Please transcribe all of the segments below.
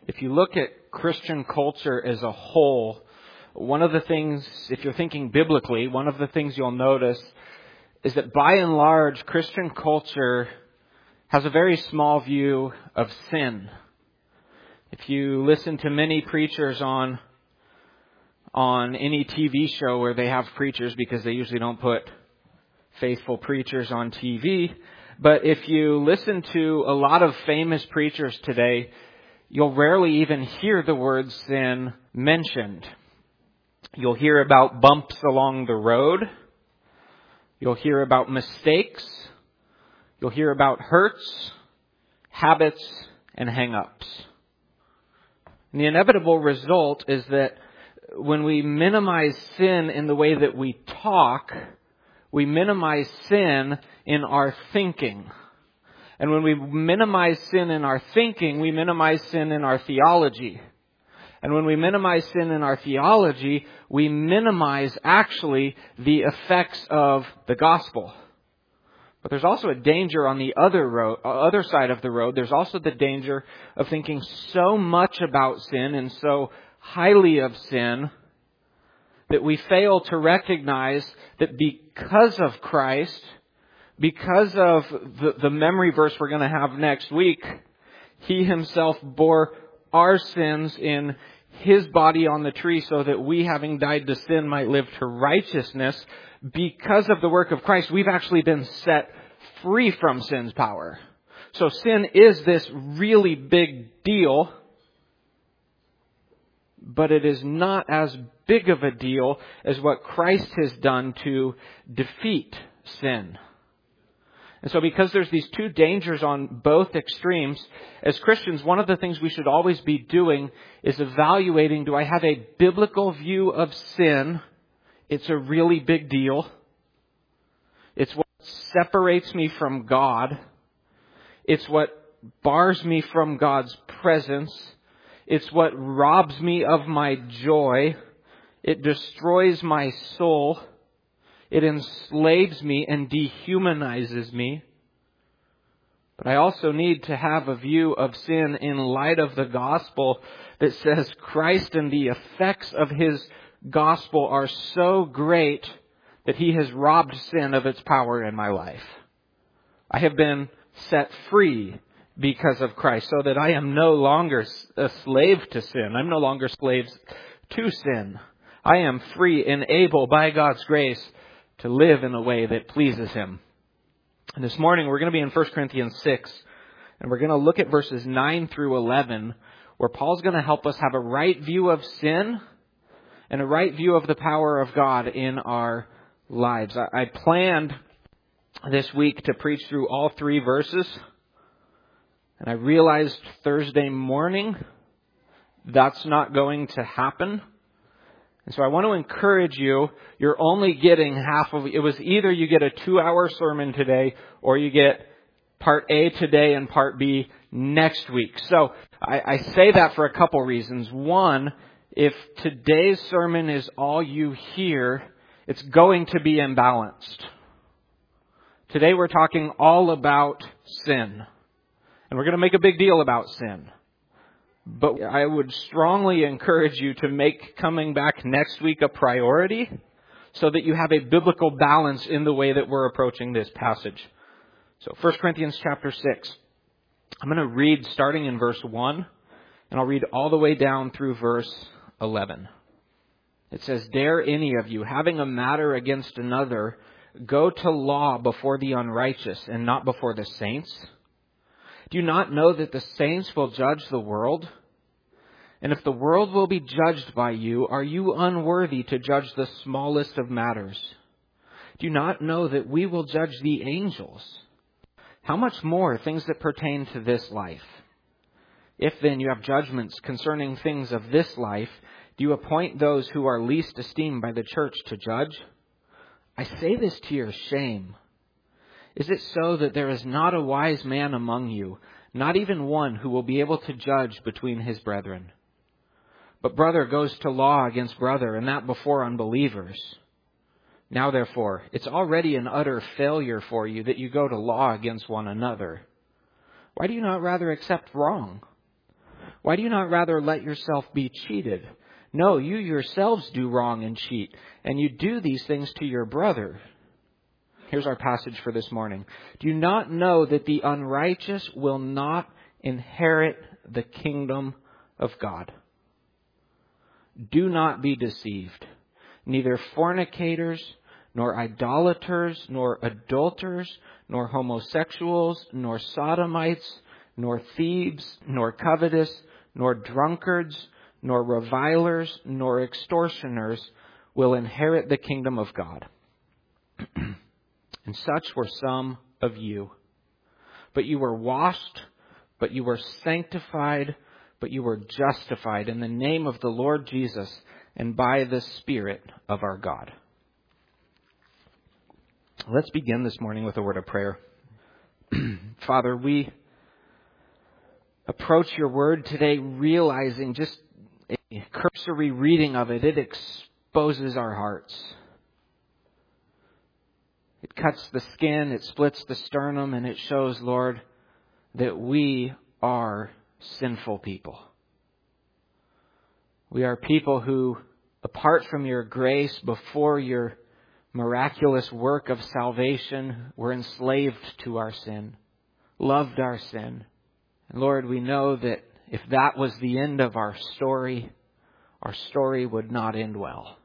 If you look at Christian culture as a whole, one of the things, if you're thinking biblically, one of the things you'll notice is that by and large, Christian culture has a very small view of sin. If you listen to many preachers on any TV show where they have preachers, because they usually don't put faithful preachers on TV, but if you listen to a lot of famous preachers today, you'll rarely even hear the word sin mentioned. You'll hear about bumps along the road. You'll hear about mistakes. You'll hear about hurts, habits, and hang-ups. And the inevitable result is that when we minimize sin in the way that we talk, we minimize sin in our thinking. And when we minimize sin in our thinking, we minimize sin in our theology. And when we minimize sin in our theology, we minimize actually the effects of the gospel. But there's also a danger on the other side of the road. There's also the danger of thinking so much about sin and so highly of sin that we fail to recognize that because of Christ, because of the memory verse we're going to have next week, He Himself bore our sins in His body on the tree so that we, having died to sin, might live to righteousness. Because of the work of Christ, we've actually been set free from sin's power. So sin is this really big deal, but it is not as big of a deal as what Christ has done to defeat sin. And so because there's these two dangers on both extremes, as Christians, one of the things we should always be doing is evaluating, do I have a biblical view of sin? It's a really big deal. It's what separates me from God. It's what bars me from God's presence. It's what robs me of my joy. It destroys my soul. It enslaves me and dehumanizes me. But I also need to have a view of sin in light of the gospel that says Christ and the effects of His gospel are so great that He has robbed sin of its power in my life. I have been set free because of Christ so that I am no longer a slave to sin. I'm no longer slaves to sin. I am free and able by God's grace to live in a way that pleases Him. And this morning we're going to be in 1 Corinthians 6, and we're going to look at verses 9 through 11, where Paul's going to help us have a right view of sin and a right view of the power of God in our lives. I planned this week to preach through all 3 verses, and I realized Thursday morning that's not going to happen. And so I want to encourage you, you're only getting half of it. Was either you get a 2-hour sermon today or you get part A today and part B next week. So I say that for a couple reasons. One, if today's sermon is all you hear, it's going to be imbalanced. Today we're talking all about sin. And we're going to make a big deal about sin. But I would strongly encourage you to make coming back next week a priority so that you have a biblical balance in the way that we're approaching this passage. So 1 Corinthians chapter 6. I'm going to read starting in verse 1, and I'll read all the way down through verse 11. It says, "Dare any of you, having a matter against another, go to law before the unrighteous and not before the saints? Do you not know that the saints will judge the world? And if the world will be judged by you, are you unworthy to judge the smallest of matters? Do you not know that we will judge the angels? How much more things that pertain to this life? If then you have judgments concerning things of this life, do you appoint those who are least esteemed by the church to judge? I say this to your shame. Is it so that there is not a wise man among you, not even one who will be able to judge between his brethren? But brother goes to law against brother, and that before unbelievers. Now therefore, it's already an utter failure for you that you go to law against one another. Why do you not rather accept wrong? Why do you not rather let yourself be cheated? No, you yourselves do wrong and cheat, and you do these things to your brother. Here's our passage for this morning. Do you not know that the unrighteous will not inherit the kingdom of God? Do not be deceived. Neither fornicators, nor idolaters, nor adulterers, nor homosexuals, nor sodomites, nor thieves, nor covetous, nor drunkards, nor revilers, nor extortioners will inherit the kingdom of God. And such were some of you. But you were washed, but you were sanctified, but you were justified in the name of the Lord Jesus and by the Spirit of our God. Let's begin this morning with a word of prayer. Father, we approach your word today realizing just a cursory reading of it, it exposes our hearts. It cuts the skin, it splits the sternum, and it shows, Lord, that we are sinful people. We are people who, apart from your grace, before your miraculous work of salvation, were enslaved to our sin, loved our sin. And Lord, we know that if that was the end of our story would not end well.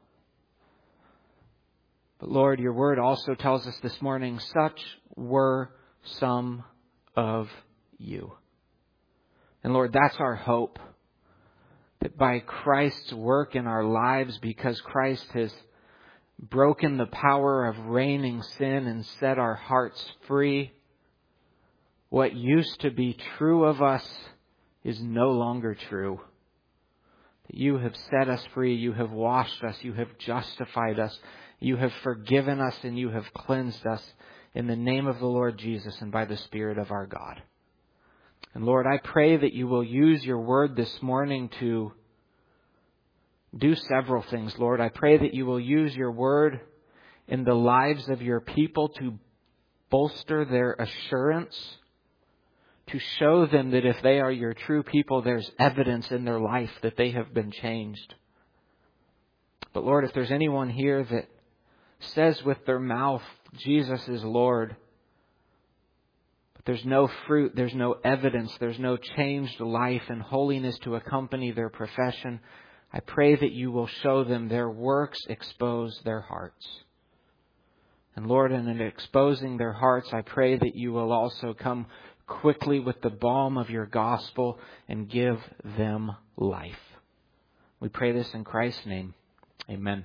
But Lord, your word also tells us this morning, such were some of you. And Lord, that's our hope. That by Christ's work in our lives, because Christ has broken the power of reigning sin and set our hearts free, what used to be true of us is no longer true. That you have set us free, you have washed us, you have justified us, you have forgiven us, and you have cleansed us in the name of the Lord Jesus and by the Spirit of our God. And Lord, I pray that you will use your word this morning to do several things, Lord. I pray that you will use your word in the lives of your people to bolster their assurance, to show them that if they are your true people, there's evidence in their life that they have been changed. But Lord, if there's anyone here that says with their mouth, Jesus is Lord, but there's no fruit, there's no evidence, there's no changed life and holiness to accompany their profession, I pray that you will show them their works expose their hearts. And Lord, in exposing their hearts, I pray that you will also come quickly with the balm of your gospel and give them life. We pray this in Christ's name. Amen.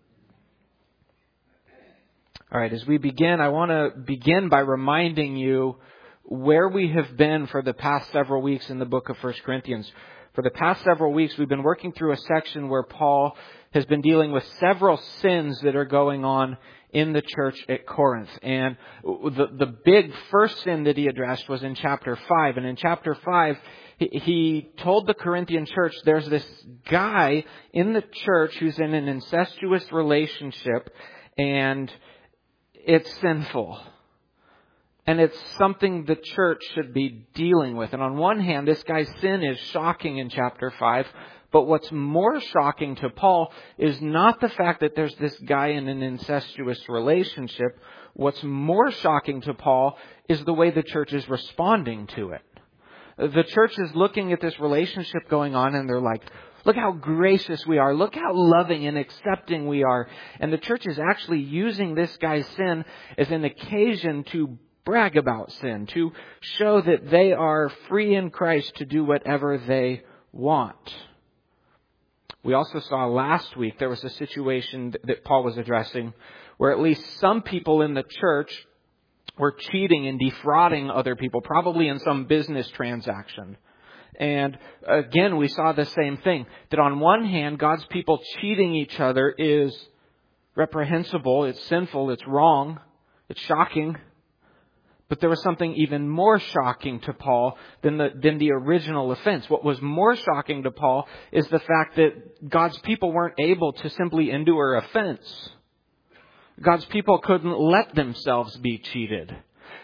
All right, as we begin, I want to begin by reminding you where we have been for the past several weeks in the book of 1 Corinthians. For the past several weeks, we've been working through a section where Paul has been dealing with several sins that are going on in the church at Corinth. And the big first sin that he addressed was in chapter 5. And in chapter 5, he told the Corinthian church there's this guy in the church who's in an incestuous relationship, and it's sinful. And it's something the church should be dealing with. And on one hand, this guy's sin is shocking in chapter 5. But what's more shocking to Paul is not the fact that there's this guy in an incestuous relationship. What's more shocking to Paul is the way the church is responding to it. The church is looking at this relationship going on and they're like, look how gracious we are. Look how loving and accepting we are. And the church is actually using this guy's sin as an occasion to brag about sin, to show that they are free in Christ to do whatever they want. We also saw last week there was a situation that Paul was addressing where at least some people in the church were cheating and defrauding other people, probably in some business transaction. And again, we saw the same thing, that on one hand, God's people cheating each other is reprehensible, it's sinful, it's wrong, it's shocking. But there was something even more shocking to Paul than the original offense. What was more shocking to Paul is the fact that God's people weren't able to simply endure offense. God's people couldn't let themselves be cheated.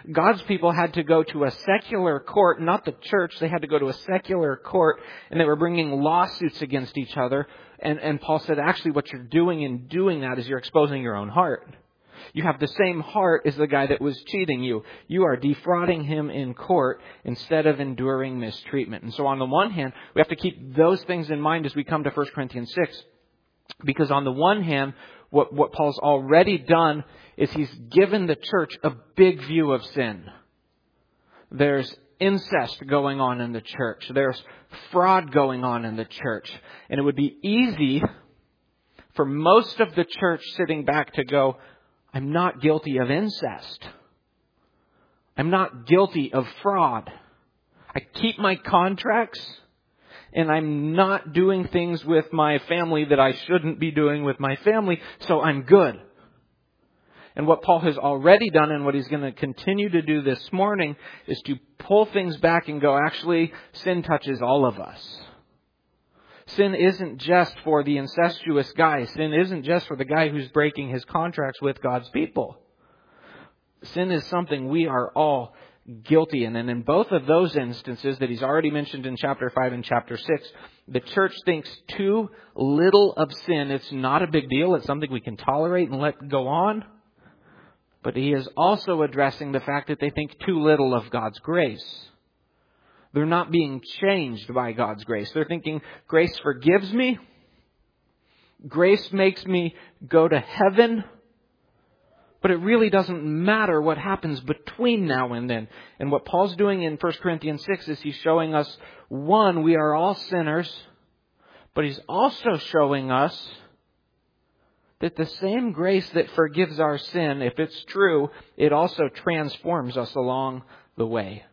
God's people had to go to a secular court, not the church. They had to go to a secular court, and they were bringing lawsuits against each other. And Paul said, actually, what you're doing in doing that is you're exposing your own heart. You have the same heart as the guy that was cheating you. You are defrauding him in court instead of enduring mistreatment. And so on the one hand, we have to keep those things in mind as we come to 1 Corinthians 6. Because on the one hand, what Paul's already done is he's given the church a big view of sin. There's incest going on in the church. There's fraud going on in the church. And it would be easy for most of the church sitting back to go, I'm not guilty of incest. I'm not guilty of fraud. I keep my contracts, and I'm not doing things with my family that I shouldn't be doing with my family, so I'm good. And what Paul has already done and what he's going to continue to do this morning is to pull things back and go, actually, sin touches all of us. Sin isn't just for the incestuous guy. Sin isn't just for the guy who's breaking his contracts with God's people. Sin is something we are all guilty in. And in both of those instances that he's already mentioned in chapter 5 and chapter 6, the church thinks too little of sin. It's not a big deal. It's something we can tolerate and let go on. But he is also addressing the fact that they think too little of God's grace. They're not being changed by God's grace. They're thinking, grace forgives me. Grace makes me go to heaven. But it really doesn't matter what happens between now and then. And what Paul's doing in 1 Corinthians 6 is he's showing us, one, we are all sinners. But he's also showing us that the same grace that forgives our sin, if it's true, it also transforms us along the way.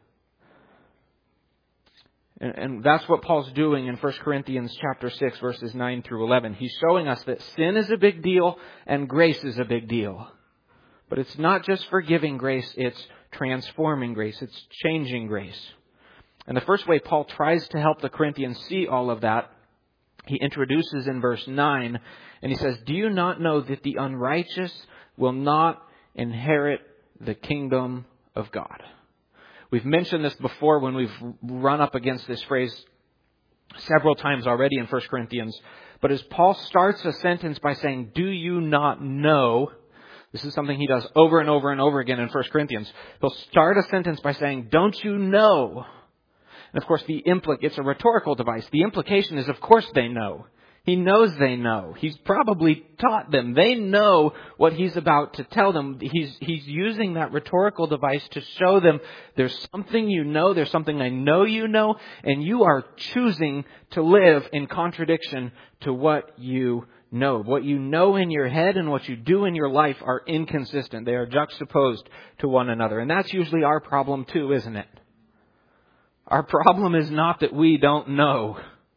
And that's what Paul's doing in 1 Corinthians chapter 6, verses 9 through 11. He's showing us that sin is a big deal and grace is a big deal. But it's not just forgiving grace, it's transforming grace. It's changing grace. And the first way Paul tries to help the Corinthians see all of that, he introduces in verse 9, and he says, do you not know that the unrighteous will not inherit the kingdom of God? We've mentioned this before when we've run up against this phrase several times already in 1 Corinthians. But as Paul starts a sentence by saying, do you not know? This is something he does over and over and over again in 1 Corinthians. He'll start a sentence by saying, don't you know? And of course, it's a rhetorical device. The implication is, of course they know. He knows they know. He's probably taught them. They know what he's about to tell them. He's using that rhetorical device to show them there's something you know, there's something I know you know, and you are choosing to live in contradiction to what you know. What you know in your head and what you do in your life are inconsistent. They are juxtaposed to one another. And that's usually our problem too, isn't it? Our problem is not that we don't know.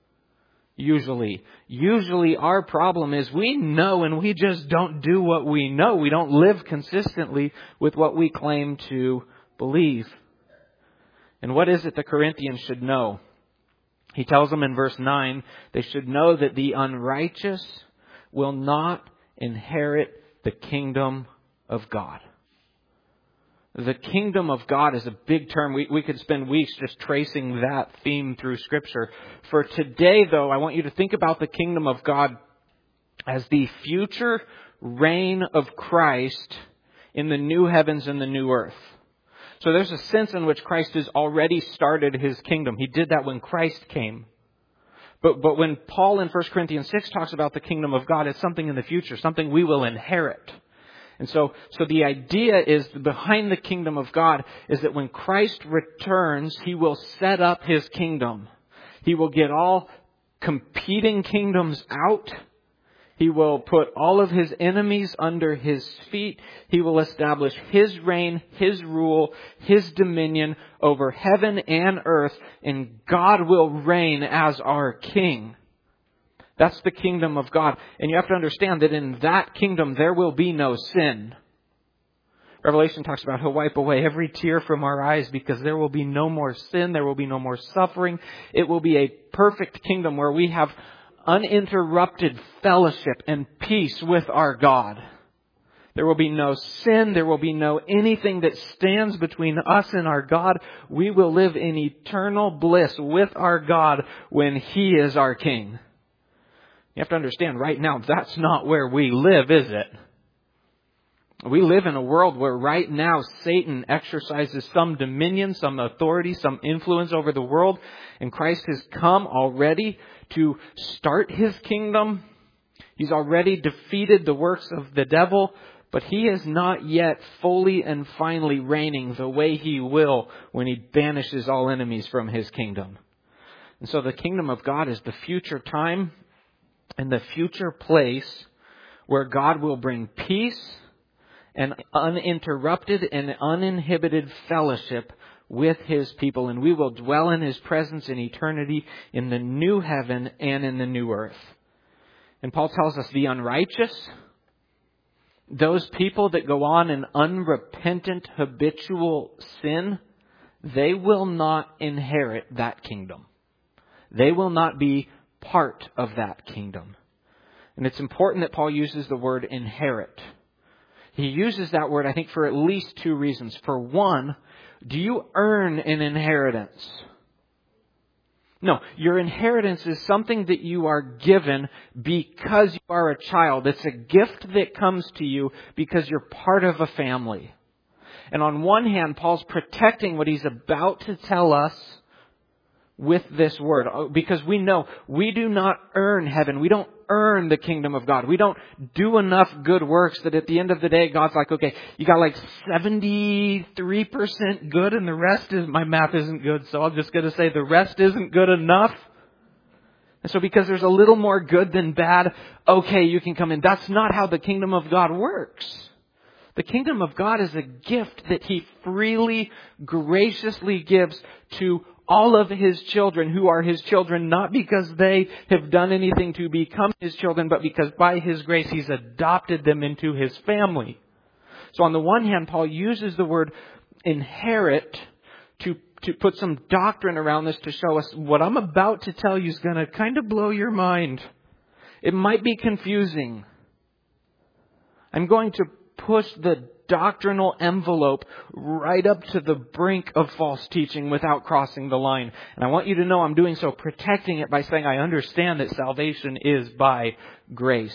Usually our problem is we know and we just don't do what we know. We don't live consistently with what we claim to believe. And what is it the Corinthians should know? He tells them in verse 9, they should know that the unrighteous will not inherit the kingdom of God. The kingdom of God is a big term. We could spend weeks just tracing that theme through Scripture. For today, though, I want you to think about the kingdom of God as the future reign of Christ in the new heavens and the new earth. So there's a sense in which Christ has already started his kingdom. He did that when Christ came. But when Paul in 1 Corinthians 6 talks about the kingdom of God, it's something in the future, something we will inherit. And so the idea is behind the kingdom of God is that when Christ returns, he will set up his kingdom. He will get all competing kingdoms out. He will put all of his enemies under his feet. He will establish his reign, his rule, his dominion over heaven and earth, and God will reign as our king. That's the kingdom of God. And you have to understand that in that kingdom there will be no sin. Revelation talks about he'll wipe away every tear from our eyes because there will be no more sin. There will be no more suffering. It will be a perfect kingdom where we have uninterrupted fellowship and peace with our God. There will be no sin. There will be no anything that stands between us and our God. We will live in eternal bliss with our God when He is our King. You have to understand, right now, that's not where we live, is it? We live in a world where right now Satan exercises some dominion, some authority, some influence over the world. And Christ has come already to start His kingdom. He's already defeated the works of the devil. But He is not yet fully and finally reigning the way He will when He banishes all enemies from His kingdom. And so the kingdom of God is the future time and the future place where God will bring peace and uninterrupted and uninhibited fellowship with His people. And we will dwell in His presence in eternity in the new heaven and in the new earth. And Paul tells us the unrighteous, those people that go on in unrepentant habitual sin, they will not inherit that kingdom. They will not be part of that kingdom. And it's important that Paul uses the word inherit. He uses that word, I think, for at least two reasons. For one, do you earn an inheritance? No, your inheritance is something that you are given because you are a child. It's a gift that comes to you because you're part of a family. And on one hand, Paul's protecting what he's about to tell us with this word. Because we know we do not earn heaven. We don't earn the kingdom of God. We don't do enough good works that at the end of the day, God's like, okay, you got like 73% good and the rest is, my math isn't good, so I'm just going to say the rest isn't good enough. And so because there's a little more good than bad, okay, you can come in. That's not how the kingdom of God works. The kingdom of God is a gift that He freely, graciously gives to all of His children who are His children, not because they have done anything to become His children, but because by His grace He's adopted them into His family. So on the one hand, Paul uses the word inherit to put some doctrine around this to show us what I'm about to tell you is going to kind of blow your mind. It might be confusing. I'm going to push the doctrinal envelope right up to the brink of false teaching without crossing the line. And I want you to know I'm doing so protecting it by saying I understand that salvation is by grace.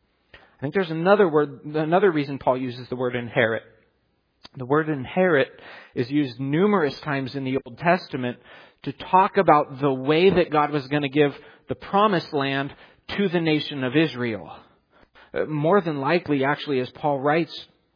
I think there's another reason Paul uses the word inherit. The word inherit is used numerous times in the Old Testament to talk about the way that God was going to give the promised land to the nation of Israel. More than likely, actually, as Paul writes,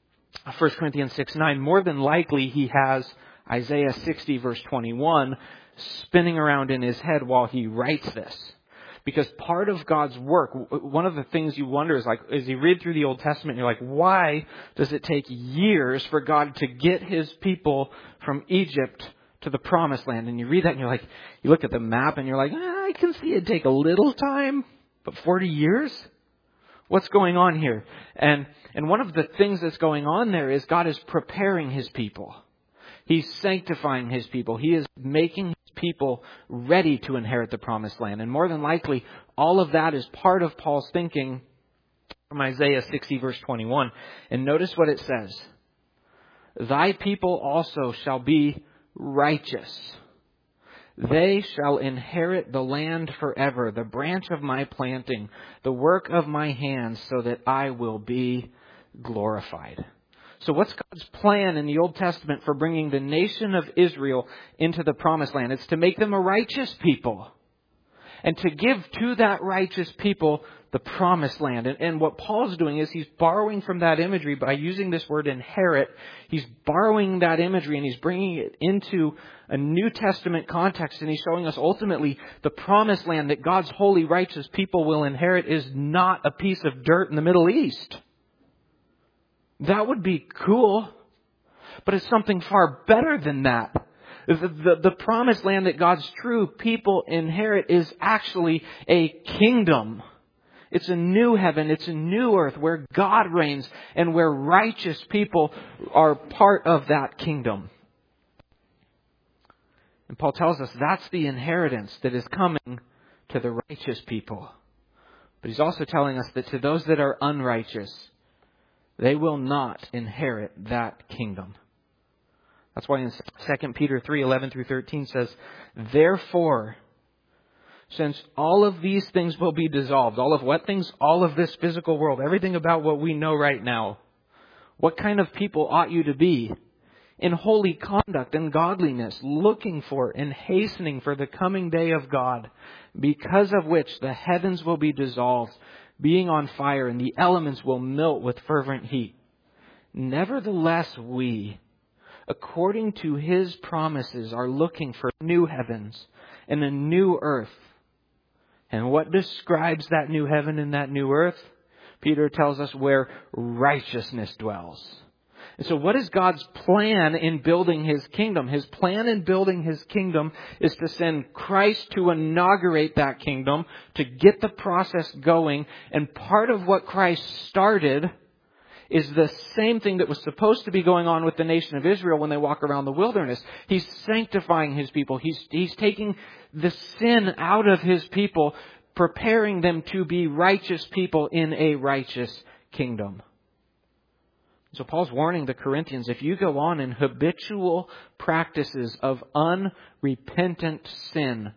1 Corinthians 6:9, more than likely he has Isaiah 60 verse 21 spinning around in his head while he writes this. Because part of God's work, one of the things you wonder is like, as you read through the Old Testament, you're like, why does it take years for God to get His people from Egypt to the promised land? And you read that and you're like, you look at the map and you're like, I can see it take a little time, but 40 years? What's going on here? And one of the things that's going on there is God is preparing His people. He's sanctifying His people. He is making His people ready to inherit the promised land. And more than likely, all of that is part of Paul's thinking from Isaiah 60 verse 21. And notice what it says. Thy people also shall be righteous. They shall inherit the land forever, the branch of my planting, the work of my hands, so that I will be glorified. So what's God's plan in the Old Testament for bringing the nation of Israel into the promised land? It's to make them a righteous people and to give to that righteous people the promised land. And what Paul's doing is he's borrowing from that imagery by using this word inherit. He's borrowing that imagery and he's bringing it into a New Testament context. And he's showing us ultimately the promised land that God's holy, righteous people will inherit is not a piece of dirt in the Middle East. That would be cool, but it's something far better than that. The promised land that God's true people inherit is actually a kingdom. It's a new heaven, it's a new earth where God reigns and where righteous people are part of that kingdom. And Paul tells us that's the inheritance that is coming to the righteous people. But he's also telling us that to those that are unrighteous, They will not inherit that kingdom. That's why in 2 Peter 3:11 through 13 says, therefore, since all of these things will be dissolved, all of what things? All of this physical world, everything about what we know right now. What kind of people ought you to be? In holy conduct and godliness, looking for and hastening for the coming day of God, because of which the heavens will be dissolved, being on fire, and the elements will melt with fervent heat. Nevertheless, we, according to His promises, are looking for new heavens and a new earth. And what describes that new heaven and that new earth? Peter tells us where righteousness dwells. And so what is God's plan in building His kingdom? His plan in building His kingdom is to send Christ to inaugurate that kingdom, to get the process going. And part of what Christ started is the same thing that was supposed to be going on with the nation of Israel when they walk around the wilderness. He's sanctifying His people. He's taking the sin out of His people, preparing them to be righteous people in a righteous kingdom. So Paul's warning the Corinthians, if you go on in habitual practices of unrepentant sin,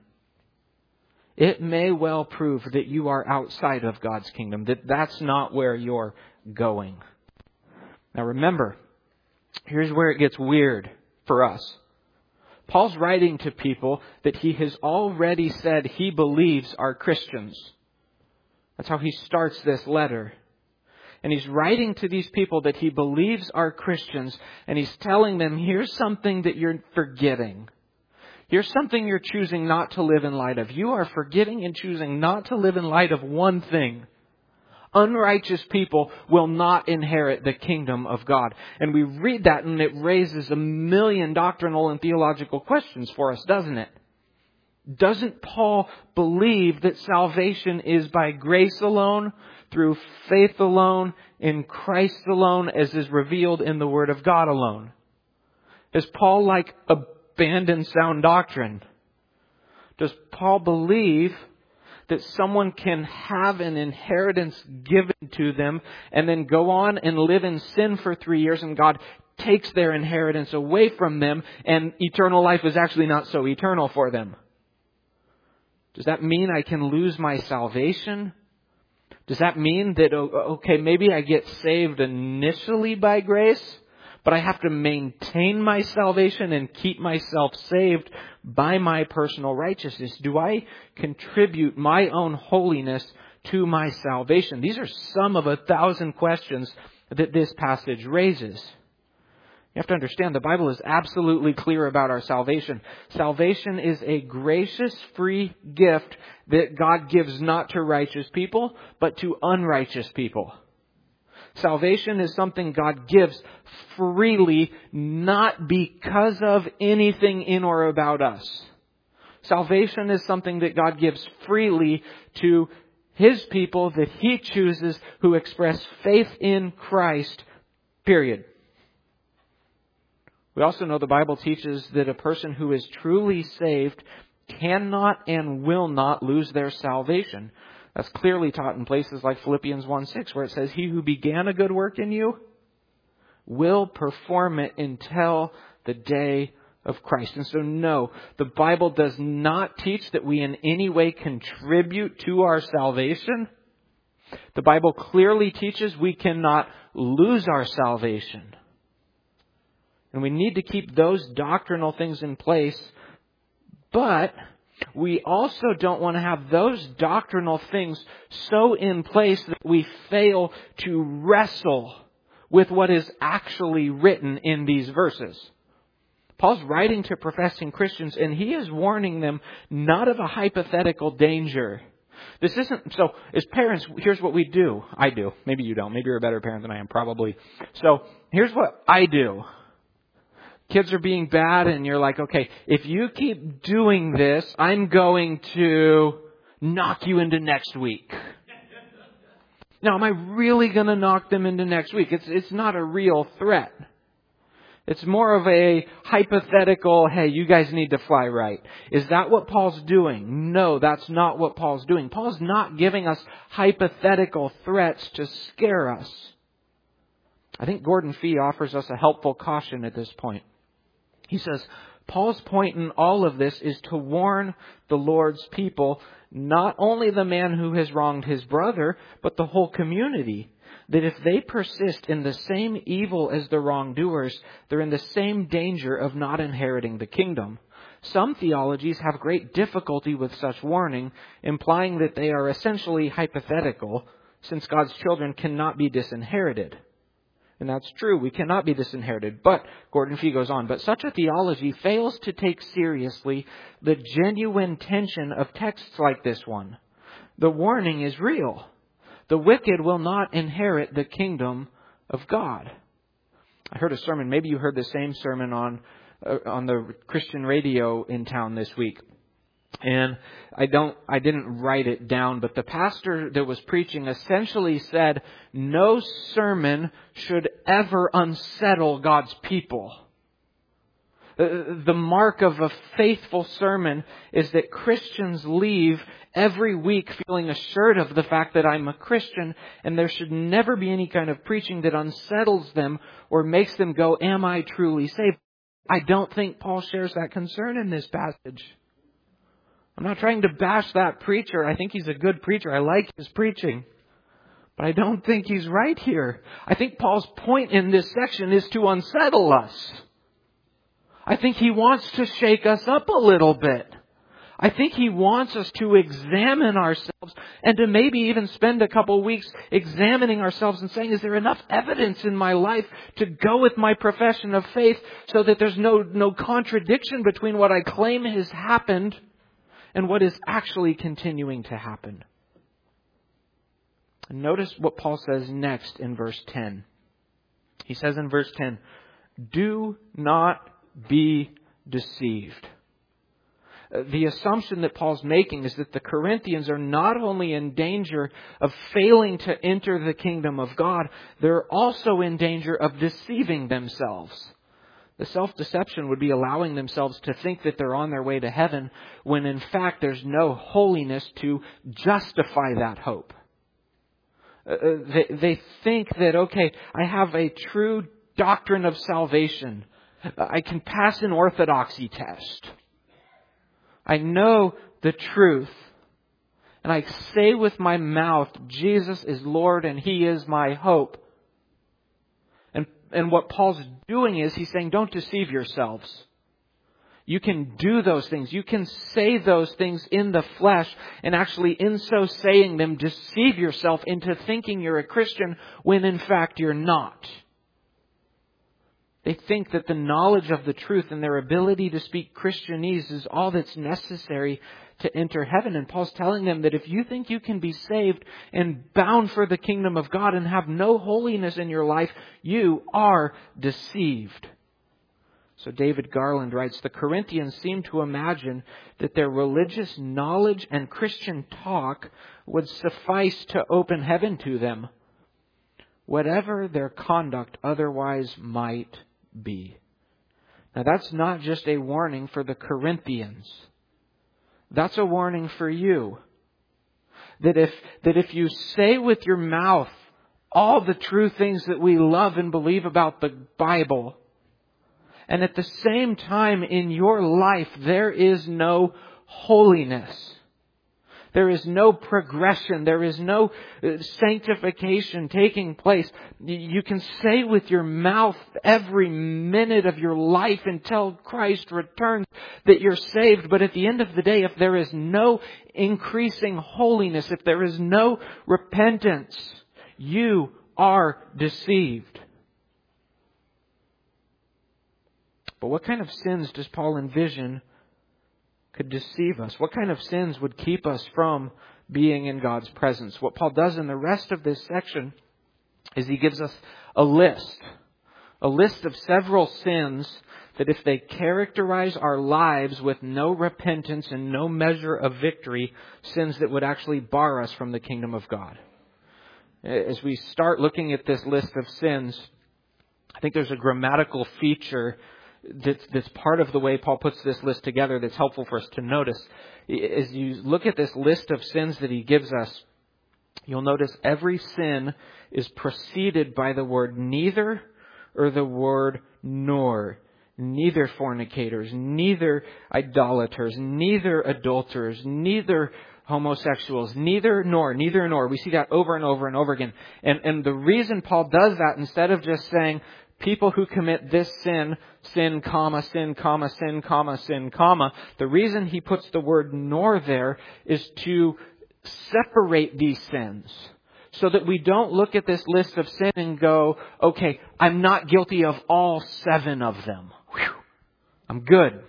it may well prove that you are outside of God's kingdom, that that's not where you're going. Now remember, here's where it gets weird for us. Paul's writing to people that he has already said he believes are Christians. That's how he starts this letter. And he's writing to these people that he believes are Christians, and he's telling them, here's something that you're forgetting. Here's something you're choosing not to live in light of. You are forgetting and choosing not to live in light of one thing. Unrighteous people will not inherit the kingdom of God. And we read that and it raises a million doctrinal and theological questions for us, doesn't it? Doesn't Paul believe that salvation is by grace alone, through faith alone, in Christ alone, as is revealed in the Word of God alone? Does Paul abandon sound doctrine? Does Paul believe that someone can have an inheritance given to them and then go on and live in sin for 3 years and God takes their inheritance away from them and eternal life is actually not so eternal for them? Does that mean I can lose my salvation? Does that mean that, okay, maybe I get saved initially by grace, but I have to maintain my salvation and keep myself saved by my personal righteousness? Do I contribute my own holiness to my salvation? These are some of 1,000 questions that this passage raises. You have to understand, the Bible is absolutely clear about our salvation. Salvation is a gracious, free gift that God gives not to righteous people, but to unrighteous people. Salvation is something God gives freely, not because of anything in or about us. Salvation is something that God gives freely to His people that He chooses, who express faith in Christ, period. We also know the Bible teaches that a person who is truly saved cannot and will not lose their salvation. That's clearly taught in places like Philippians 1:6, where it says, He who began a good work in you will perform it until the day of Christ. And so no, the Bible does not teach that we in any way contribute to our salvation. The Bible clearly teaches we cannot lose our salvation. And we need to keep those doctrinal things in place. But we also don't want to have those doctrinal things so in place that we fail to wrestle with what is actually written in these verses. Paul's writing to professing Christians, and he is warning them not of a hypothetical danger. This isn't, so as parents, here's what we do. I do. Maybe you don't. Maybe you're a better parent than I am, probably. So here's what I do. Kids are being bad and you're like, okay, if you keep doing this, I'm going to knock you into next week. Now, am I really going to knock them into next week? It's not a real threat. It's more of a hypothetical, hey, you guys need to fly right. Is that what Paul's doing? No, that's not what Paul's doing. Paul's not giving us hypothetical threats to scare us. I think Gordon Fee offers us a helpful caution at this point. He says, Paul's point in all of this is to warn the Lord's people, not only the man who has wronged his brother, but the whole community, that if they persist in the same evil as the wrongdoers, they're in the same danger of not inheriting the kingdom. Some theologies have great difficulty with such warning, implying that they are essentially hypothetical, since God's children cannot be disinherited. And that's true, we cannot be disinherited. But, Gordon Fee goes on, but such a theology fails to take seriously the genuine tension of texts like this one. The warning is real. The wicked will not inherit the kingdom of God. I heard a sermon, maybe you heard the same sermon on the Christian radio in town this week. And I didn't write it down, but the pastor that was preaching essentially said, no sermon should ever unsettle God's people. The mark of a faithful sermon is that Christians leave every week feeling assured of the fact that I'm a Christian, and there should never be any kind of preaching that unsettles them or makes them go, am I truly saved? I don't think Paul shares that concern in this passage. I'm not trying to bash that preacher. I think he's a good preacher. I like his preaching. But I don't think he's right here. I think Paul's point in this section is to unsettle us. I think he wants to shake us up a little bit. I think he wants us to examine ourselves and to maybe even spend a couple weeks examining ourselves and saying, is there enough evidence in my life to go with my profession of faith so that there's no contradiction between what I claim has happened and what is actually continuing to happen? And notice what Paul says next in verse 10. He says in verse 10, do not be deceived. The assumption that Paul's making is that the Corinthians are not only in danger of failing to enter the kingdom of God, they're also in danger of deceiving themselves. The self-deception would be allowing themselves to think that they're on their way to heaven when in fact there's no holiness to justify that hope. They think that, okay, I have a true doctrine of salvation. I can pass an orthodoxy test. I know the truth. And I say with my mouth, Jesus is Lord and He is my hope. And what Paul's doing is he's saying, don't deceive yourselves. You can do those things. You can say those things in the flesh, and actually in so saying them, deceive yourself into thinking you're a Christian when in fact you're not. They think that the knowledge of the truth and their ability to speak Christianese is all that's necessary to enter heaven. And Paul's telling them that if you think you can be saved and bound for the kingdom of God and have no holiness in your life, you are deceived. So David Garland writes, the Corinthians seem to imagine that their religious knowledge and Christian talk would suffice to open heaven to them, whatever their conduct otherwise might be. Now that's not just a warning for the Corinthians. That's a warning for you. That if you say with your mouth all the true things that we love and believe about the Bible, and at the same time in your life there is no holiness, there is no progression, there is no sanctification taking place. You can say with your mouth every minute of your life until Christ returns that you're saved. But at the end of the day, if there is no increasing holiness, if there is no repentance, you are deceived. But what kind of sins does Paul envision could deceive us? What kind of sins would keep us from being in God's presence? What Paul does in the rest of this section is he gives us a list of several sins that if they characterize our lives with no repentance and no measure of victory, sins that would actually bar us from the kingdom of God. As we start looking at this list of sins, I think there's a grammatical feature that's part of the way Paul puts this list together that's helpful for us to notice. As you look at this list of sins that he gives us, you'll notice every sin is preceded by the word neither or the word nor. Neither fornicators, neither idolaters, neither adulterers, neither homosexuals, neither nor. We see that over and over and over again. And the reason Paul does that, instead of just saying people who commit this sin, sin, comma, sin, comma, sin, comma, sin, comma, the reason he puts the word nor there is to separate these sins, so that we don't look at this list of sin and go, okay, I'm not guilty of all 7 of them. Whew, I'm good.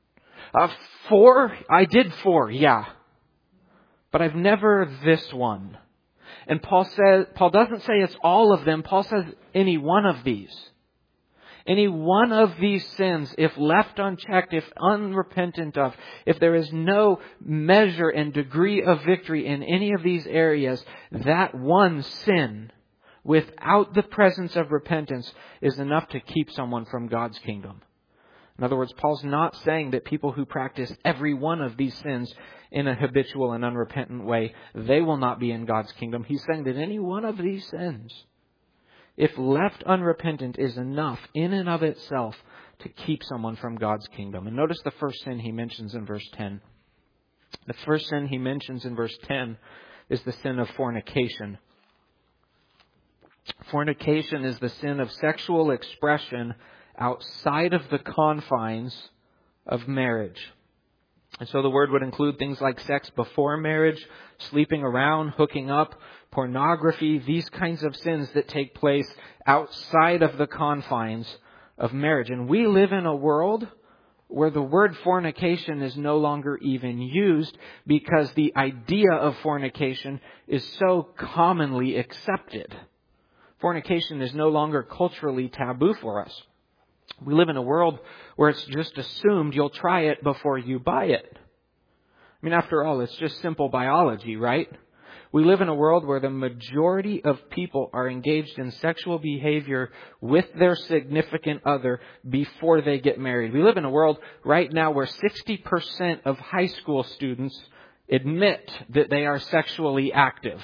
4? I did 4, yeah. But I've never this one. And Paul doesn't say it's all of them. Paul says any one of these. Any one of these sins, if left unchecked, if unrepentant of, if there is no measure and degree of victory in any of these areas, that one sin, without the presence of repentance, is enough to keep someone from God's kingdom. In other words, Paul's not saying that people who practice every one of these sins in a habitual and unrepentant way, they will not be in God's kingdom. He's saying that any one of these sins, if left unrepentant, is enough in and of itself to keep someone from God's kingdom. And notice the first sin he mentions in verse 10. The first sin he mentions in verse 10 is the sin of fornication. Fornication is the sin of sexual expression outside of the confines of marriage. And so the word would include things like sex before marriage, sleeping around, hooking up, pornography, these kinds of sins that take place outside of the confines of marriage. And we live in a world where the word fornication is no longer even used because the idea of fornication is so commonly accepted. Fornication is no longer culturally taboo for us. We live in a world where it's just assumed you'll try it before you buy it. I mean, after all, it's just simple biology, right? We live in a world where the majority of people are engaged in sexual behavior with their significant other before they get married. We live in a world right now where 60% of high school students admit that they are sexually active.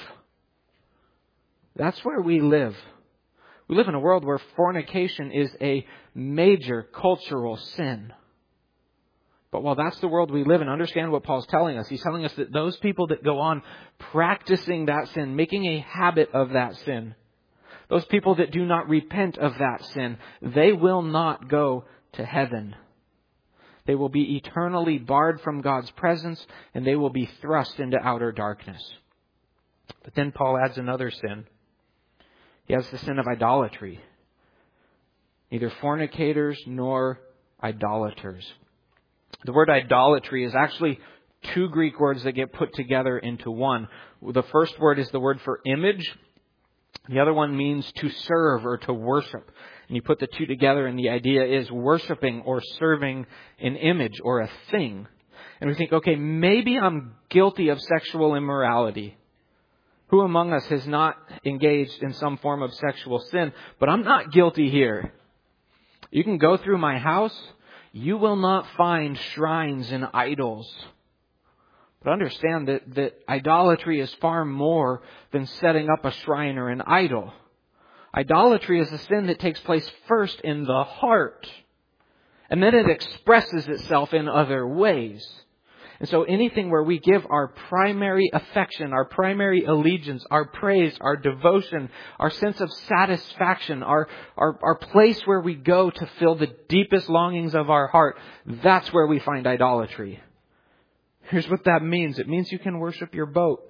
That's where we live. We live in a world where fornication is a major cultural sin. But while that's the world we live in, understand what Paul's telling us. He's telling us that those people that go on practicing that sin, making a habit of that sin, those people that do not repent of that sin, they will not go to heaven. They will be eternally barred from God's presence, and they will be thrust into outer darkness. But then Paul adds another sin. He has the sin of idolatry. Neither fornicators nor idolaters. The word idolatry is actually 2 Greek words that get put together into one. The first word is the word for image. The other one means to serve or to worship. And you put the 2 together and the idea is worshiping or serving an image or a thing. And we think, okay, maybe I'm guilty of sexual immorality. Who among us has not engaged in some form of sexual sin? But I'm not guilty here. You can go through my house. You will not find shrines and idols. But understand that idolatry is far more than setting up a shrine or an idol. Idolatry is a sin that takes place first in the heart. And then it expresses itself in other ways. And so anything where we give our primary affection, our primary allegiance, our praise, our devotion, our sense of satisfaction, our place where we go to fill the deepest longings of our heart, that's where we find idolatry. Here's what that means. It means you can worship your boat.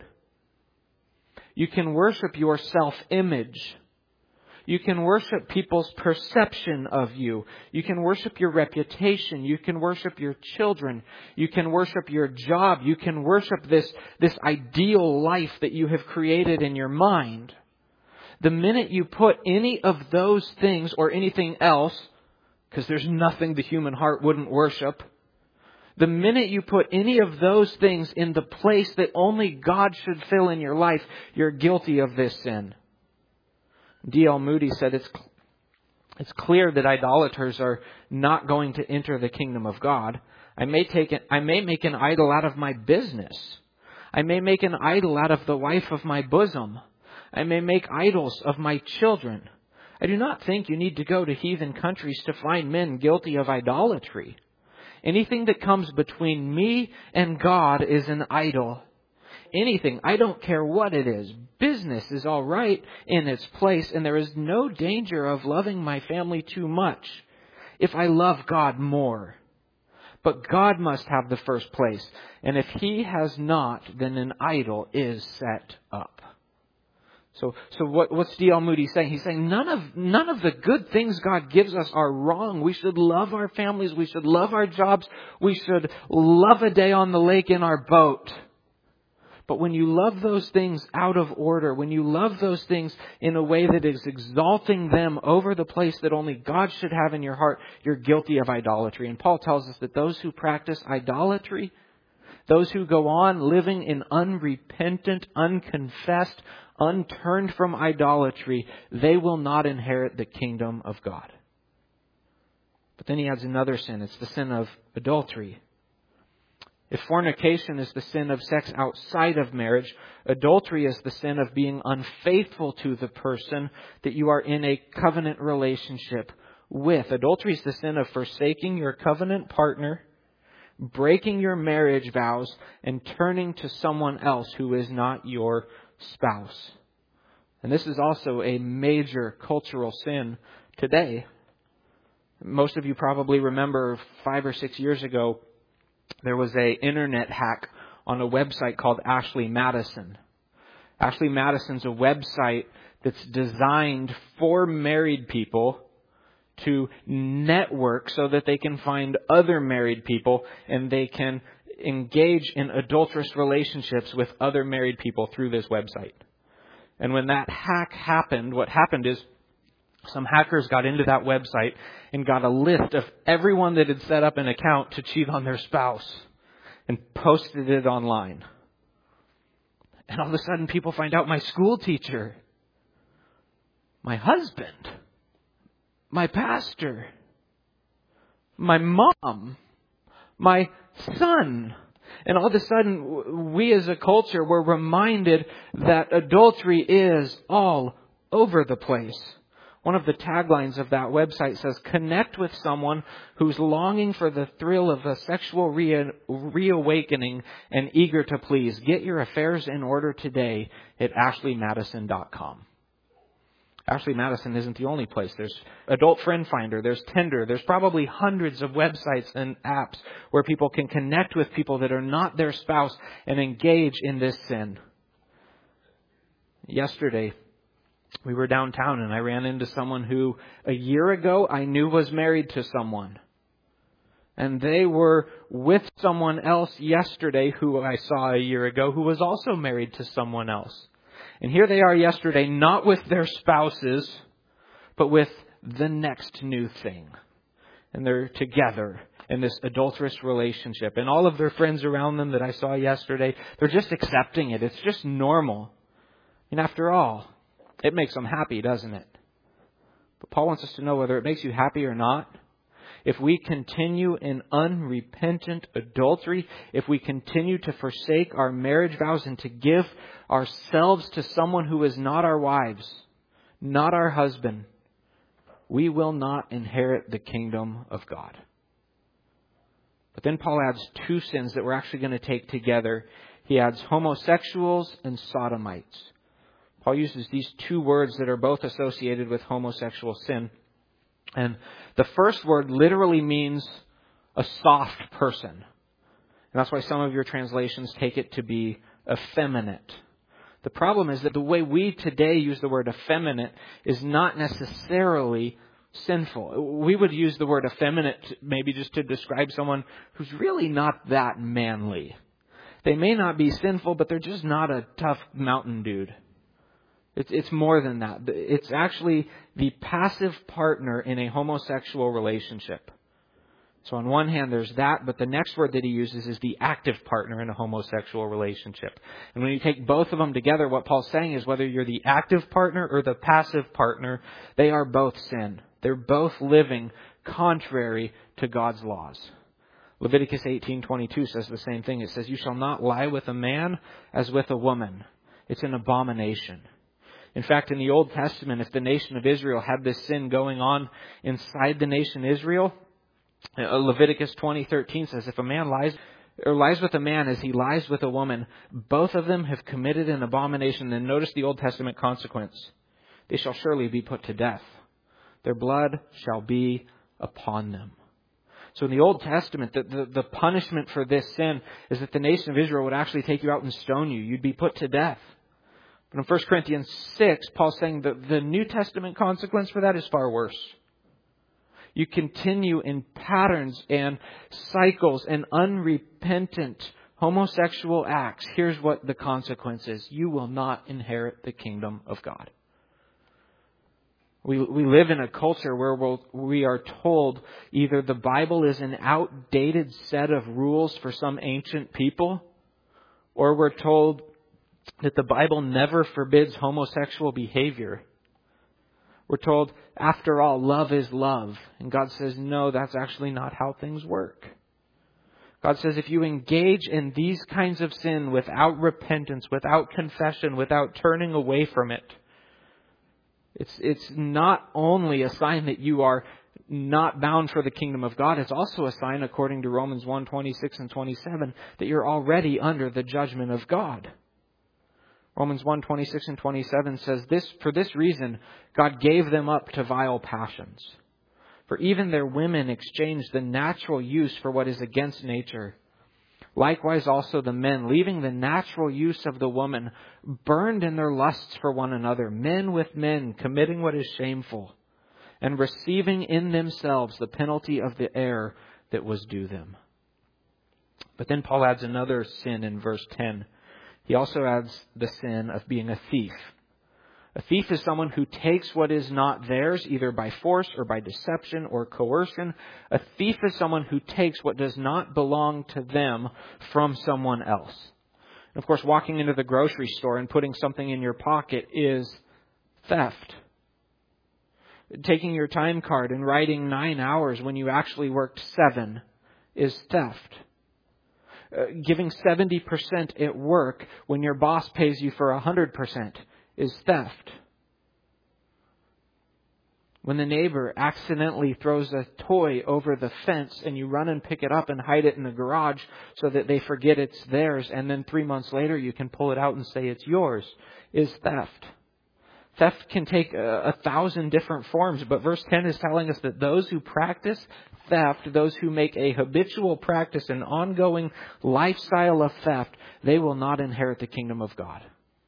You can worship your self-image. You can worship people's perception of you. You can worship your reputation. You can worship your children. You can worship your job. You can worship this ideal life that you have created in your mind. The minute you put any of those things or anything else, because there's nothing the human heart wouldn't worship, the minute you put any of those things in the place that only God should fill in your life, you're guilty of this sin. D.L. Moody said it's clear that idolaters are not going to enter the kingdom of God. I may make an idol out of my business. I may make an idol out of the wife of my bosom. I may make idols of my children. I do not think you need to go to heathen countries to find men guilty of idolatry. Anything that comes between me and God is an idol. Anything, I don't care what it is. Business is all right in its place, and there is no danger of loving my family too much if I love God more. But God must have the first place, and if He has not, then an idol is set up. So what's D.L. Moody saying? He's saying none of the good things God gives us are wrong. We should love our families. We should love our jobs. We should love a day on the lake in our boat. But when you love those things out of order, when you love those things in a way that is exalting them over the place that only God should have in your heart, you're guilty of idolatry. And Paul tells us that those who practice idolatry, those who go on living in unrepentant, unconfessed, unturned from idolatry, they will not inherit the kingdom of God. But then he adds another sin. It's the sin of adultery. If fornication is the sin of sex outside of marriage, adultery is the sin of being unfaithful to the person that you are in a covenant relationship with. Adultery is the sin of forsaking your covenant partner, breaking your marriage vows, and turning to someone else who is not your spouse. And this is also a major cultural sin today. Most of you probably remember 5 or 6 years ago, there was an internet hack on a website called Ashley Madison. Ashley Madison's a website that's designed for married people to network so that they can find other married people and they can engage in adulterous relationships with other married people through this website. And when that hack happened, what happened is some hackers got into that website and got a list of everyone that had set up an account to cheat on their spouse and posted it online. And all of a sudden people find out my school teacher, my husband, my pastor, my mom, my son. And all of a sudden we as a culture were reminded that adultery is all over the place. One of the taglines of that website says, connect with someone who's longing for the thrill of a sexual reawakening and eager to please. Get your affairs in order today at ashleymadison.com. Ashley Madison isn't the only place. There's Adult Friend Finder, there's Tinder, there's probably hundreds of websites and apps where people can connect with people that are not their spouse and engage in this sin. Yesterday, we were downtown and I ran into someone who a year ago I knew was married to someone. And they were with someone else yesterday who I saw a year ago who was also married to someone else. And here they are yesterday, not with their spouses, but with the next new thing. And they're together in this adulterous relationship. And all of their friends around them that I saw yesterday, they're just accepting it. It's just normal. And after all, it makes them happy, doesn't it? But Paul wants us to know whether it makes you happy or not. If we continue in unrepentant adultery, if we continue to forsake our marriage vows and to give ourselves to someone who is not our wives, not our husband, we will not inherit the kingdom of God. But then Paul adds two sins that we're actually going to take together. He adds homosexuals and sodomites. Paul uses these two words that are both associated with homosexual sin. And the first word literally means a soft person. And that's why some of your translations take it to be effeminate. The problem is that the way we today use the word effeminate is not necessarily sinful. We would use the word effeminate maybe just to describe someone who's really not that manly. They may not be sinful, but they're just not a tough mountain dude. It's more than that. It's actually the passive partner in a homosexual relationship. So on one hand, there's that, but the next word that he uses is the active partner in a homosexual relationship. And when you take both of them together, what Paul's saying is whether you're the active partner or the passive partner, they are both sin. They're both living contrary to God's laws. Leviticus 18:22 says the same thing. It says, "You shall not lie with a man as with a woman. It's an abomination." In fact, in the Old Testament, if the nation of Israel had this sin going on inside the nation Israel, Leviticus 20:13 says, "If a man lies with a man as he lies with a woman, both of them have committed an abomination." Then notice the Old Testament consequence. "They shall surely be put to death. Their blood shall be upon them." So in the Old Testament, the punishment for this sin is that the nation of Israel would actually take you out and stone you. You'd be put to death. But in 1 Corinthians 6, Paul's saying that the New Testament consequence for that is far worse. You continue in patterns and cycles and unrepentant homosexual acts. Here's what the consequence is. You will not inherit the kingdom of God. We live in a culture where we are told either the Bible is an outdated set of rules for some ancient people, or we're told that the Bible never forbids homosexual behavior. We're told, after all, love is love. And God says, no, that's actually not how things work. God says, if you engage in these kinds of sin without repentance, without confession, without turning away from it, it's not only a sign that you are not bound for the kingdom of God, it's also a sign, according to Romans 1:26 and 27, that you're already under the judgment of God. Romans 1:26 and 27 says, "For this reason, God gave them up to vile passions. For even their women exchanged the natural use for what is against nature. Likewise also the men, leaving the natural use of the woman, burned in their lusts for one another, men with men, committing what is shameful, and receiving in themselves the penalty of the error that was due them." But then Paul adds another sin in verse 10. He also adds the sin of being a thief. A thief is someone who takes what is not theirs, either by force or by deception or coercion. A thief is someone who takes what does not belong to them from someone else. And of course, walking into the grocery store and putting something in your pocket is theft. Taking your time card and writing 9 hours when you actually worked 7 is theft. Giving 70% at work when your boss pays you for 100% is theft. When the neighbor accidentally throws a toy over the fence and you run and pick it up and hide it in the garage so that they forget it's theirs, and then 3 months later you can pull it out and say it's yours, is theft. Theft can take 1,000 different forms, but verse 10 is telling us that those who practice theft, those who make a habitual practice, an ongoing lifestyle of theft, they will not inherit the kingdom of God.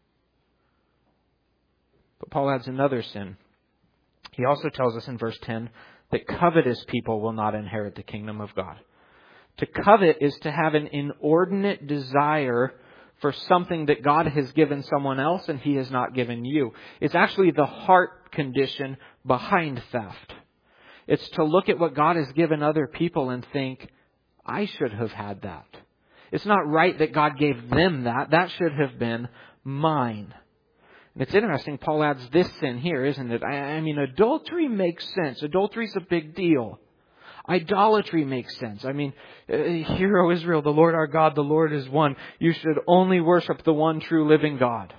But Paul adds another sin. He also tells us in verse 10 that covetous people will not inherit the kingdom of God. To covet is to have an inordinate desire for something that God has given someone else and He has not given you. It's actually the heart condition behind theft. It's to look at what God has given other people and think, I should have had that. It's not right that God gave them that. That should have been mine. And it's interesting, Paul adds this sin here, isn't it? I mean, adultery makes sense. Adultery is a big deal. Idolatry makes sense. I mean, hear, O Israel, the Lord our God, the Lord is one. You should only worship the one true living God.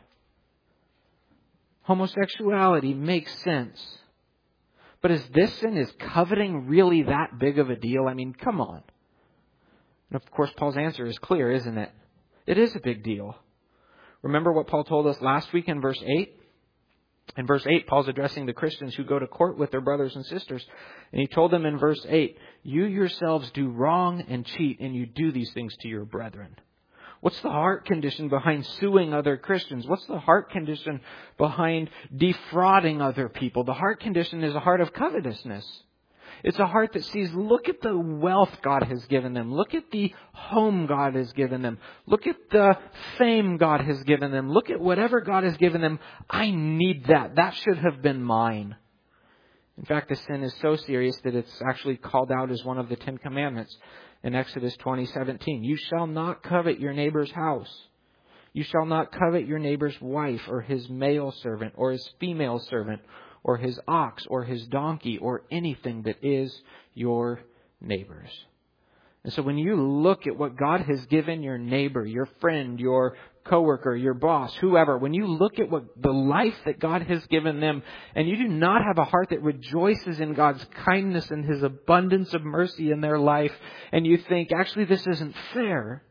Homosexuality makes sense. But is this sin, is coveting really that big of a deal? I mean, come on. And of course, Paul's answer is clear, isn't it? It is a big deal. Remember what Paul told us last week in verse 8? In verse 8, Paul's addressing the Christians who go to court with their brothers and sisters. And he told them in verse 8, you yourselves do wrong and cheat, and you do these things to your brethren. What's the heart condition behind suing other Christians? What's the heart condition behind defrauding other people? The heart condition is a heart of covetousness. It's a heart that sees, look at the wealth God has given them. Look at the home God has given them. Look at the fame God has given them. Look at whatever God has given them. I need that. That should have been mine. In fact, the sin is so serious that it's actually called out as one of the 10 Commandments in Exodus 20:17. You shall not covet your neighbor's house. You shall not covet your neighbor's wife or his male servant or his female servant or his ox or his donkey or anything that is your neighbor's. And so when you look at what God has given your neighbor, your friend, your coworker, your boss, whoever, when you look at what the life that God has given them, and you do not have a heart that rejoices in God's kindness and His abundance of mercy in their life, and you think, actually, this isn't fair,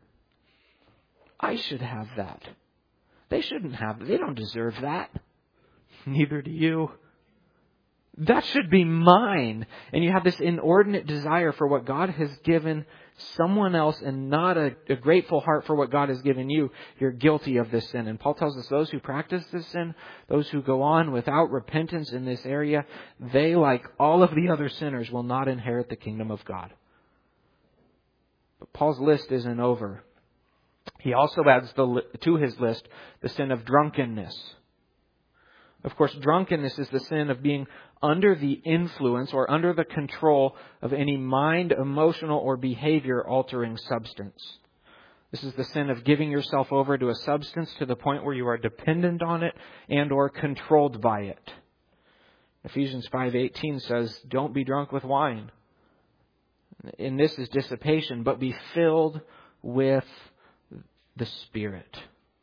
I should have that. They shouldn't have it. They don't deserve that. Neither do you. That should be mine. And you have this inordinate desire for what God has given someone else and not a grateful heart for what God has given you. You're guilty of this sin. And Paul tells us those who practice this sin, those who go on without repentance in this area, they, like all of the other sinners, will not inherit the kingdom of God. But Paul's list isn't over. He also adds to his list the sin of drunkenness. Of course, drunkenness is the sin of being under the influence or under the control of any mind, emotional, or behavior-altering substance. This is the sin of giving yourself over to a substance to the point where you are dependent on it and or controlled by it. Ephesians 5:18 says, "Don't be drunk with wine." And this is dissipation, but be filled with the Spirit.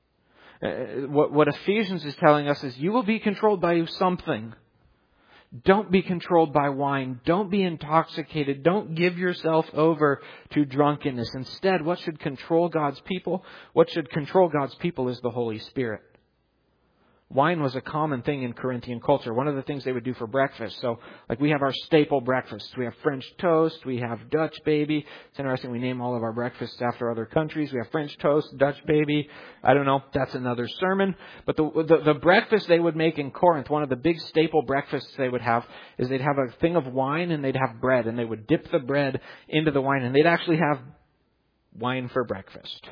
What Ephesians is telling us is you will be controlled by something. Don't be controlled by wine. Don't be intoxicated. Don't give yourself over to drunkenness. Instead, what should control God's people? What should control God's people is the Holy Spirit. Wine was a common thing in Corinthian culture. One of the things they would do for breakfast. So, like we have our staple breakfasts. We have French toast. We have Dutch baby. It's interesting. We name all of our breakfasts after other countries. We have French toast, Dutch baby. I don't know. That's another sermon. But the breakfast they would make in Corinth, one of the big staple breakfasts they would have is they'd have a thing of wine and they'd have bread. And they would dip the bread into the wine. And they'd actually have wine for breakfast.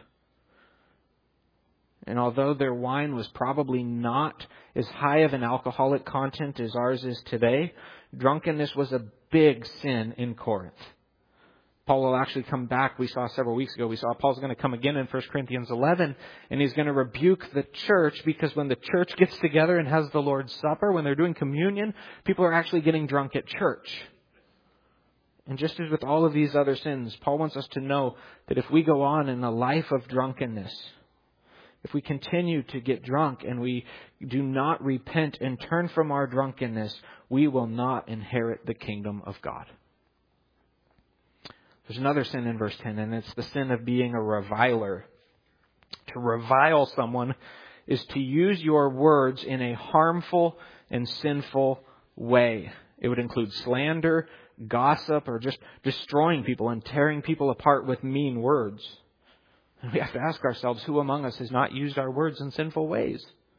And although their wine was probably not as high of an alcoholic content as ours is today, drunkenness was a big sin in Corinth. Paul will actually come back. We saw several weeks ago, Paul's going to come again in 1 Corinthians 11, and he's going to rebuke the church because when the church gets together and has the Lord's Supper, when they're doing communion, people are actually getting drunk at church. And just as with all of these other sins, Paul wants us to know that if we go on in a life of drunkenness, if we continue to get drunk and we do not repent and turn from our drunkenness, we will not inherit the kingdom of God. There's another sin in verse 10, and it's the sin of being a reviler. To revile someone is to use your words in a harmful and sinful way. It would include slander, gossip, or just destroying people and tearing people apart with mean words. And we have to ask ourselves, who among us has not used our words in sinful ways?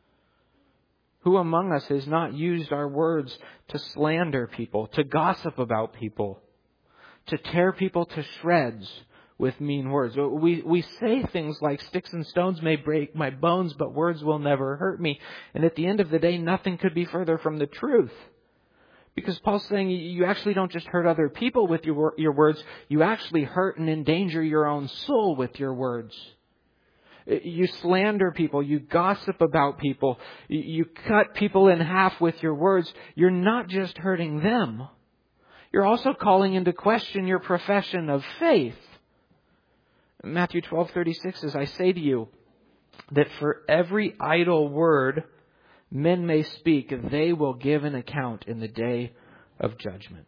Who among us has not used our words to slander people, to gossip about people, to tear people to shreds with mean words? We say things like, sticks and stones may break my bones, but words will never hurt me. And at the end of the day, nothing could be further from the truth. Because Paul's saying you actually don't just hurt other people with your words, you actually hurt and endanger your own soul with your words. You slander people, you gossip about people, you cut people in half with your words. You're not just hurting them. You're also calling into question your profession of faith. Matthew 12:36 says, "I say to you that for every idle word men may speak, they will give an account in the day of judgment."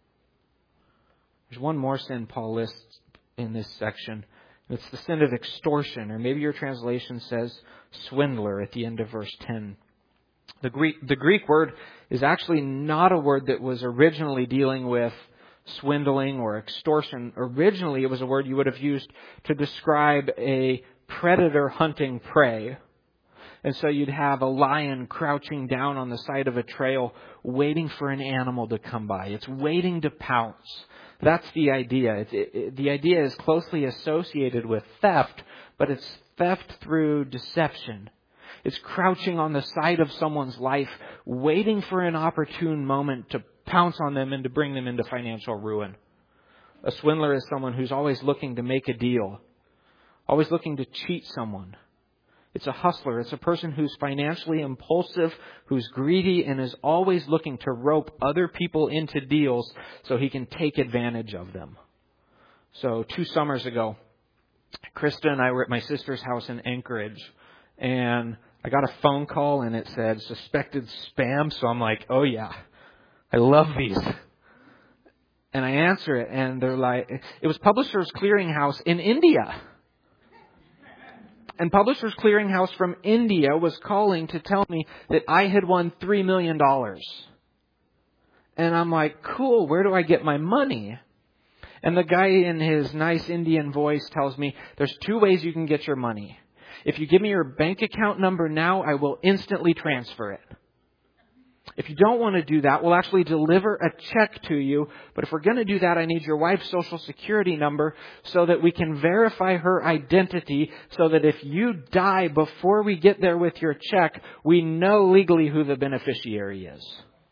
There's one more sin Paul lists in this section. It's the sin of extortion, or maybe your translation says swindler at the end of verse 10. The Greek word is actually not a word that was originally dealing with swindling or extortion. Originally, it was a word you would have used to describe a predator hunting prey. And so you'd have a lion crouching down on the side of a trail waiting for an animal to come by. It's waiting to pounce. That's the idea. The idea is closely associated with theft, but it's theft through deception. It's crouching on the side of someone's life, waiting for an opportune moment to pounce on them and to bring them into financial ruin. A swindler is someone who's always looking to make a deal, always looking to cheat someone. It's a hustler. It's a person who's financially impulsive, who's greedy, and is always looking to rope other people into deals so he can take advantage of them. So 2 summers ago, Krista and I were at my sister's house in Anchorage, and I got a phone call and it said suspected spam. So I'm like, oh yeah, I love these. And I answer it, and they're like, it was Publishers Clearinghouse in India. And Publishers Clearinghouse from India was calling to tell me that I had won $3 million. And I'm like, cool, where do I get my money? And the guy in his nice Indian voice tells me, there's 2 ways you can get your money. If you give me your bank account number now, I will instantly transfer it. If you don't want to do that, we'll actually deliver a check to you. But if we're going to do that, I need your wife's social security number so that we can verify her identity so that if you die before we get there with your check, we know legally who the beneficiary is.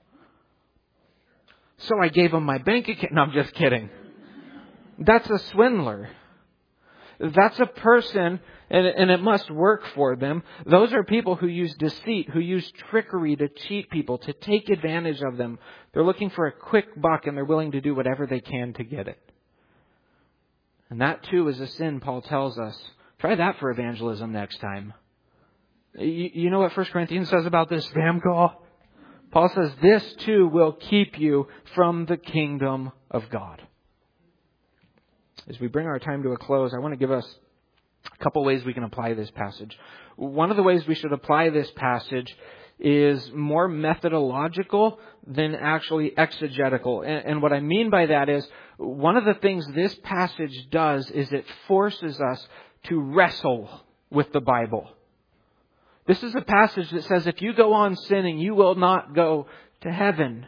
So I gave him my bank account. No, I'm just kidding. That's a swindler. That's a person, and it must work for them. Those are people who use deceit, who use trickery to cheat people, to take advantage of them. They're looking for a quick buck, and they're willing to do whatever they can to get it. And that too is a sin, Paul tells us. Try that for evangelism next time. You know what 1 Corinthians says about this spam call? Paul says, this too will keep you from the kingdom of God. As we bring our time to a close, I want to give us a couple ways we can apply this passage. One of the ways we should apply this passage is more methodological than actually exegetical. And what I mean by that is, one of the things this passage does is it forces us to wrestle with the Bible. This is a passage that says if you go on sinning, you will not go to heaven.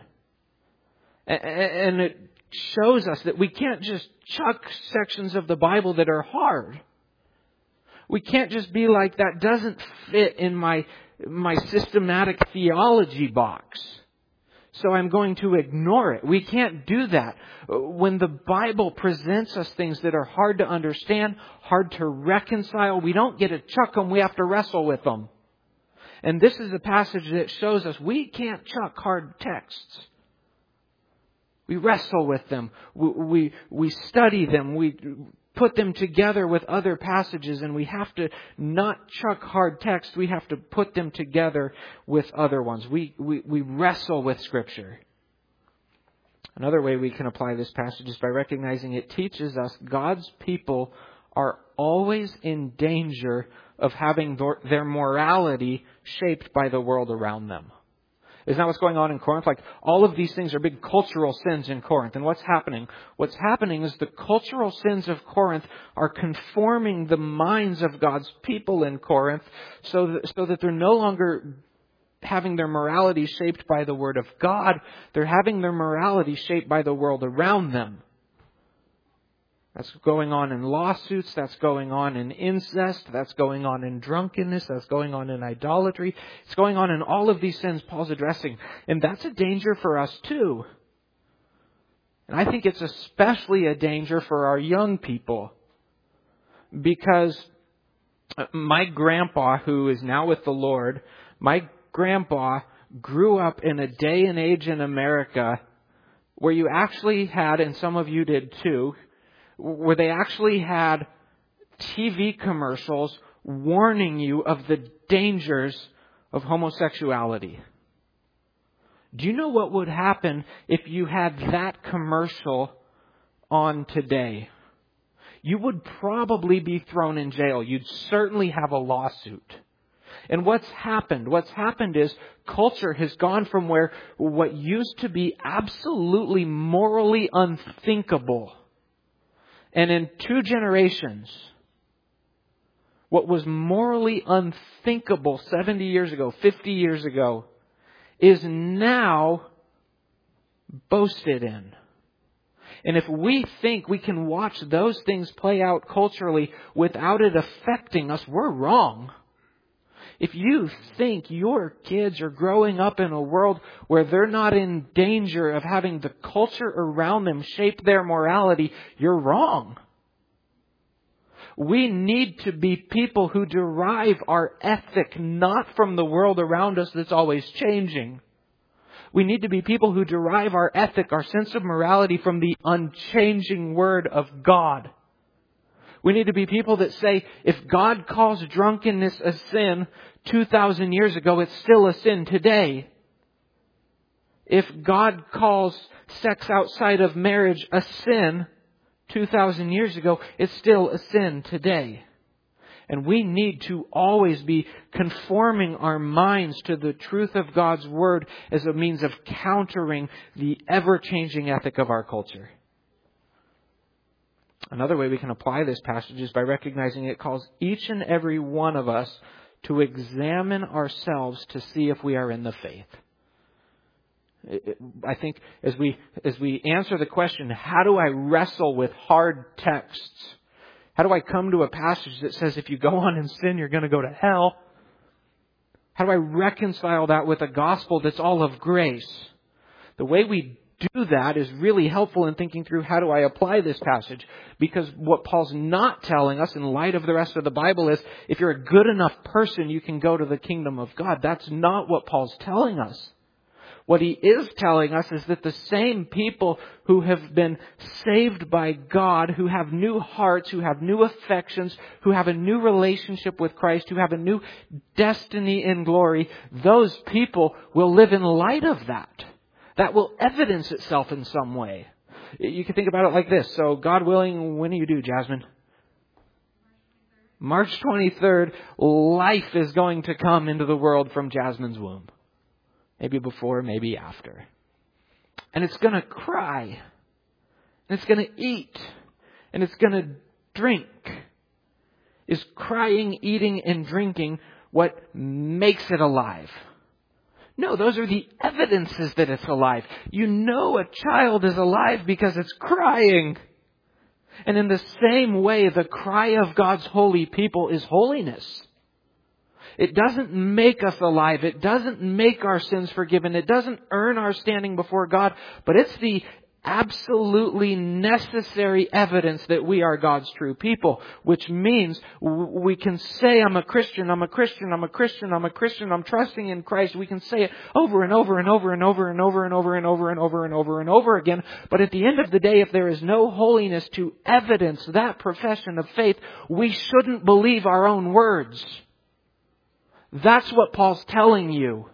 And it shows us that we can't just chuck sections of the Bible that are hard. We can't just be like, that doesn't fit in my systematic theology box, so I'm going to ignore it. We can't do that. When the Bible presents us things that are hard to understand, hard to reconcile, we don't get to chuck them, we have to wrestle with them. And this is a passage that shows us we can't chuck hard texts. We wrestle with them. We study them. We put them together with other passages, and we have to not chuck hard text. We have to put them together with other ones. We wrestle with Scripture. Another way we can apply this passage is by recognizing it teaches us God's people are always in danger of having their morality shaped by the world around them. Isn't that what's going on in Corinth? Like, all of these things are big cultural sins in Corinth. And what's happening? What's happening is the cultural sins of Corinth are conforming the minds of God's people in Corinth so that they're no longer having their morality shaped by the Word of God. They're having their morality shaped by the world around them. That's going on in lawsuits, that's going on in incest, that's going on in drunkenness, that's going on in idolatry. It's going on in all of these sins Paul's addressing. And that's a danger for us too. And I think it's especially a danger for our young people. Because my grandpa, who is now with the Lord, my grandpa grew up in a day and age in America where you actually had, and some of you did too, where they actually had TV commercials warning you of the dangers of homosexuality. Do you know what would happen if you had that commercial on today? You would probably be thrown in jail. You'd certainly have a lawsuit. And what's happened? What's happened is culture has gone from where what used to be absolutely morally unthinkable, and in 2 generations, what was morally unthinkable 70 years ago, 50 years ago, is now boasted in. And if we think we can watch those things play out culturally without it affecting us, we're wrong. If you think your kids are growing up in a world where they're not in danger of having the culture around them shape their morality, you're wrong. We need to be people who derive our ethic not from the world around us that's always changing. We need to be people who derive our ethic, our sense of morality from the unchanging Word of God. We need to be people that say, if God calls drunkenness a sin 2,000 years ago, it's still a sin today. If God calls sex outside of marriage a sin 2,000 years ago, it's still a sin today. And we need to always be conforming our minds to the truth of God's Word as a means of countering the ever-changing ethic of our culture. Another way we can apply this passage is by recognizing it calls each and every one of us to examine ourselves to see if we are in the faith. I think as we answer the question, how do I wrestle with hard texts? How do I come to a passage that says if you go on in sin, you're going to go to hell? How do I reconcile that with a gospel that's all of grace? The way we do that is really helpful in thinking through how do I apply this passage. Because what Paul's not telling us in light of the rest of the Bible is if you're a good enough person, you can go to the kingdom of God. That's not what Paul's telling us. What he is telling us is that the same people who have been saved by God, who have new hearts, who have new affections, who have a new relationship with Christ, who have a new destiny in glory, those people will live in light of that. That will evidence itself in some way. You can think about it like this. So, God willing, when do you do, Jasmine? March 23rd, life is going to come into the world from Jasmine's womb. Maybe before, maybe after. And it's going to cry. And it's going to eat. And it's going to drink. Is crying, eating, and drinking what makes it alive? No, those are the evidences that it's alive. You know a child is alive because it's crying. And in the same way, the cry of God's holy people is holiness. It doesn't make us alive. It doesn't make our sins forgiven. It doesn't earn our standing before God. But it's the absolutely necessary evidence that we are God's true people. Which means we can say, I'm a Christian, I'm a Christian, I'm a Christian, I'm a Christian, I'm trusting in Christ. We can say it over and over and over and over and over and over and over and over and over and over again. But at the end of the day, if there is no holiness to evidence that profession of faith, we shouldn't believe our own words. That's what Paul's telling you.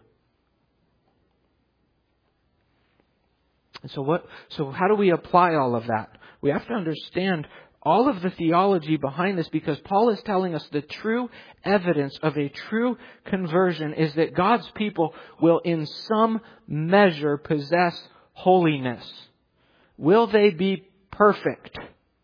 So how do we apply all of that? We have to understand all of the theology behind this because Paul is telling us the true evidence of a true conversion is that God's people will in some measure possess holiness. Will they be perfect?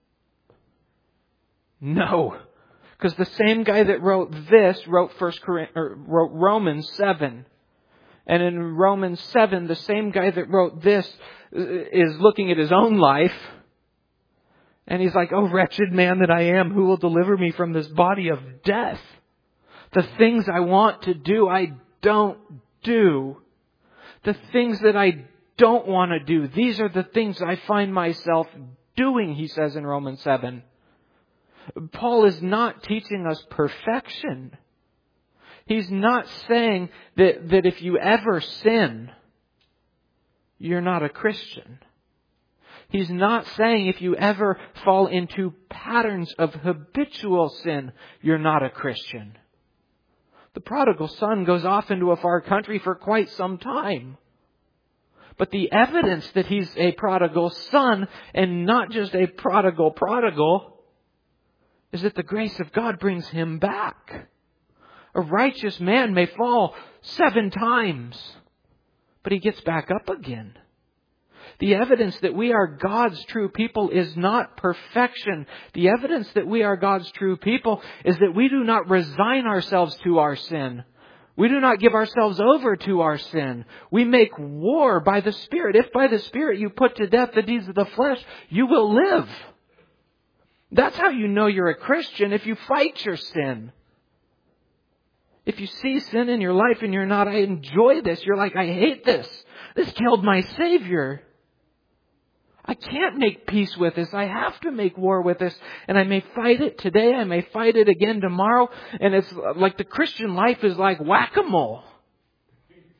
No. Because the same guy that wrote this wrote Romans 7. And in Romans 7, the same guy that wrote this is looking at his own life. And he's like, oh, wretched man that I am, who will deliver me from this body of death? The things I want to do, I don't do. The things that I don't want to do, these are the things I find myself doing, he says in Romans 7. Paul is not teaching us perfection. He's not saying that if you ever sin, you're not a Christian. He's not saying if you ever fall into patterns of habitual sin, you're not a Christian. The prodigal son goes off into a far country for quite some time. But the evidence that he's a prodigal son and not just a prodigal is that the grace of God brings him back. A righteous man may fall 7 times, but he gets back up again. The evidence that we are God's true people is not perfection. The evidence that we are God's true people is that we do not resign ourselves to our sin. We do not give ourselves over to our sin. We make war by the Spirit. If by the Spirit you put to death the deeds of the flesh, you will live. That's how you know you're a Christian, if you fight your sin. If you see sin in your life and you're not, I enjoy this. You're like, I hate this. This killed my Savior. I can't make peace with this. I have to make war with this. And I may fight it today. I may fight it again tomorrow. And it's like the Christian life is like whack-a-mole.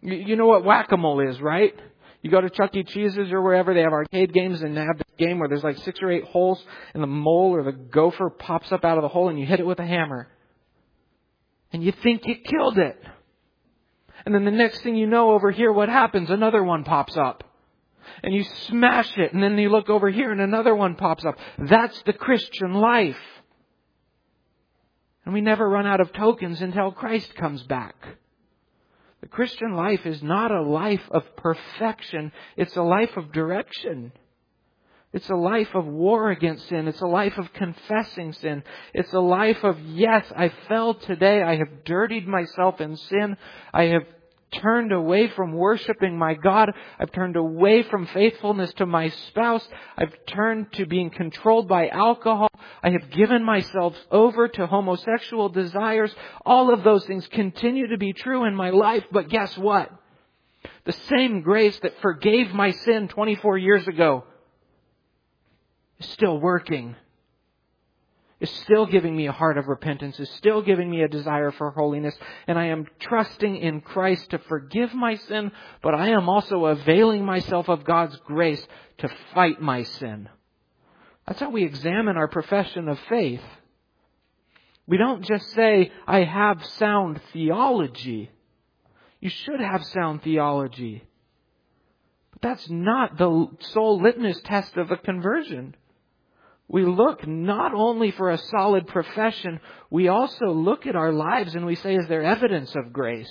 You know what whack-a-mole is, right? You go to Chuck E. Cheese's or wherever, they have arcade games, and they have this game where there's like 6 or 8 holes, and the mole or the gopher pops up out of the hole, and you hit it with a hammer. And you think you killed it. And then the next thing you know, over here, what happens? Another one pops up. And you smash it, and then you look over here, and another one pops up. That's the Christian life. And we never run out of tokens until Christ comes back. The Christian life is not a life of perfection. It's a life of direction. It's a life of war against sin. It's a life of confessing sin. It's a life of, yes, I fell today. I have dirtied myself in sin. I have turned away from worshiping my God. I've turned away from faithfulness to my spouse. I've turned to being controlled by alcohol. I have given myself over to homosexual desires. All of those things continue to be true in my life. But guess what? The same grace that forgave my sin 24 years ago is still working. Is still giving me a heart of repentance, is still giving me a desire for holiness, and I am trusting in Christ to forgive my sin, but I am also availing myself of God's grace to fight my sin. That's how we examine our profession of faith. We don't just say, I have sound theology. You should have sound theology. But that's not the sole litmus test of a conversion. We look not only for a solid profession, we also look at our lives and we say, is there evidence of grace?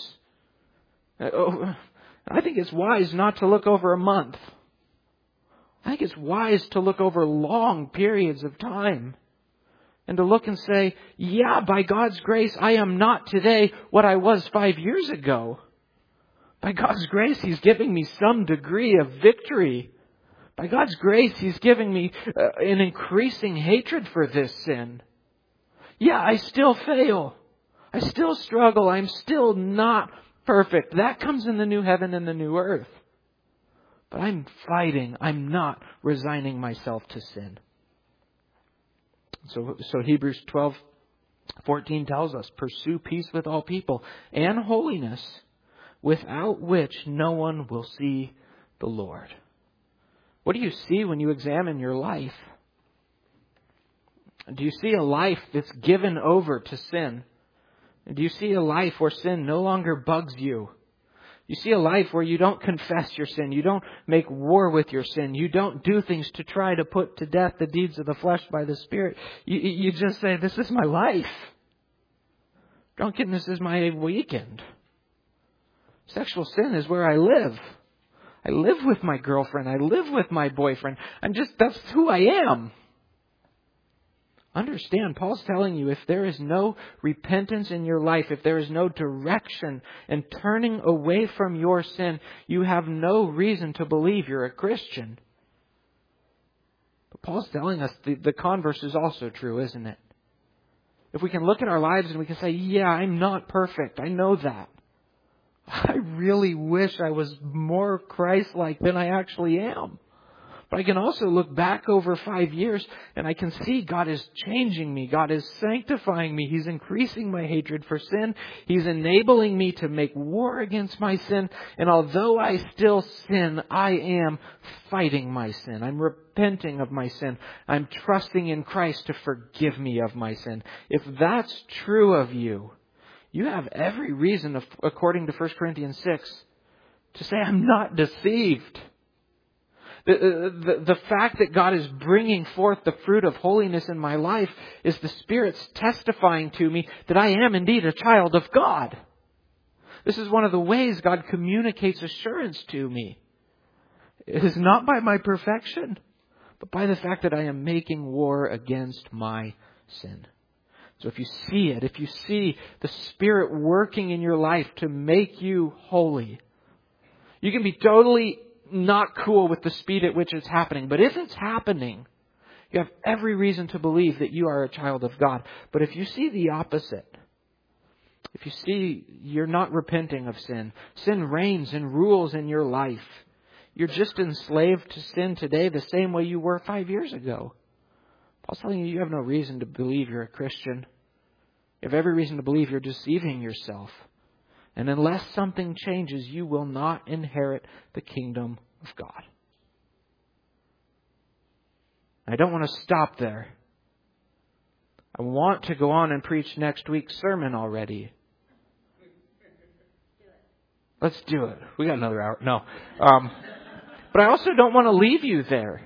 I think it's wise not to look over a month. I think it's wise to look over long periods of time. And to look and say, yeah, by God's grace, I am not today what I was 5 years ago. By God's grace, He's giving me some degree of victory. By God's grace, He's giving me an increasing hatred for this sin. Yeah, I still fail. I still struggle. I'm still not perfect. That comes in the new heaven and the new earth. But I'm fighting. I'm not resigning myself to sin. So Hebrews 12:14 tells us, pursue peace with all people and holiness, without which no one will see the Lord. What do you see when you examine your life? Do you see a life that's given over to sin? Do you see a life where sin no longer bugs you? You see a life where you don't confess your sin. You don't make war with your sin. You don't do things to try to put to death the deeds of the flesh by the Spirit. You just say, this is my life. Drunkenness is my weekend. Sexual sin is where I live. I live with my girlfriend. I live with my boyfriend. That's who I am. Understand, Paul's telling you, if there is no repentance in your life, if there is no direction and turning away from your sin, you have no reason to believe you're a Christian. But Paul's telling us the converse is also true, isn't it? If we can look at our lives and we can say, yeah, I'm not perfect. I know that. I really wish I was more Christ-like than I actually am. But I can also look back over 5 years and I can see God is changing me. God is sanctifying me. He's increasing my hatred for sin. He's enabling me to make war against my sin. And although I still sin, I am fighting my sin. I'm repenting of my sin. I'm trusting in Christ to forgive me of my sin. If that's true of you, you have every reason, according to 1 Corinthians 6, to say, I'm not deceived. The fact that God is bringing forth the fruit of holiness in my life is the Spirit's testifying to me that I am indeed a child of God. This is one of the ways God communicates assurance to me. It is not by my perfection, but by the fact that I am making war against my sin. So if you see it, if you see the Spirit working in your life to make you holy, you can be totally not cool with the speed at which it's happening. But if it's happening, you have every reason to believe that you are a child of God. But if you see the opposite, if you see you're not repenting of sin, sin reigns and rules in your life, you're just enslaved to sin today the same way you were 5 years ago. Paul's telling you, you have no reason to believe you're a Christian. You have every reason to believe you're deceiving yourself. And unless something changes, you will not inherit the kingdom of God. I don't want to stop there. I want to go on and preach next week's sermon already. Let's do it. We got another hour. No. But I also don't want to leave you there.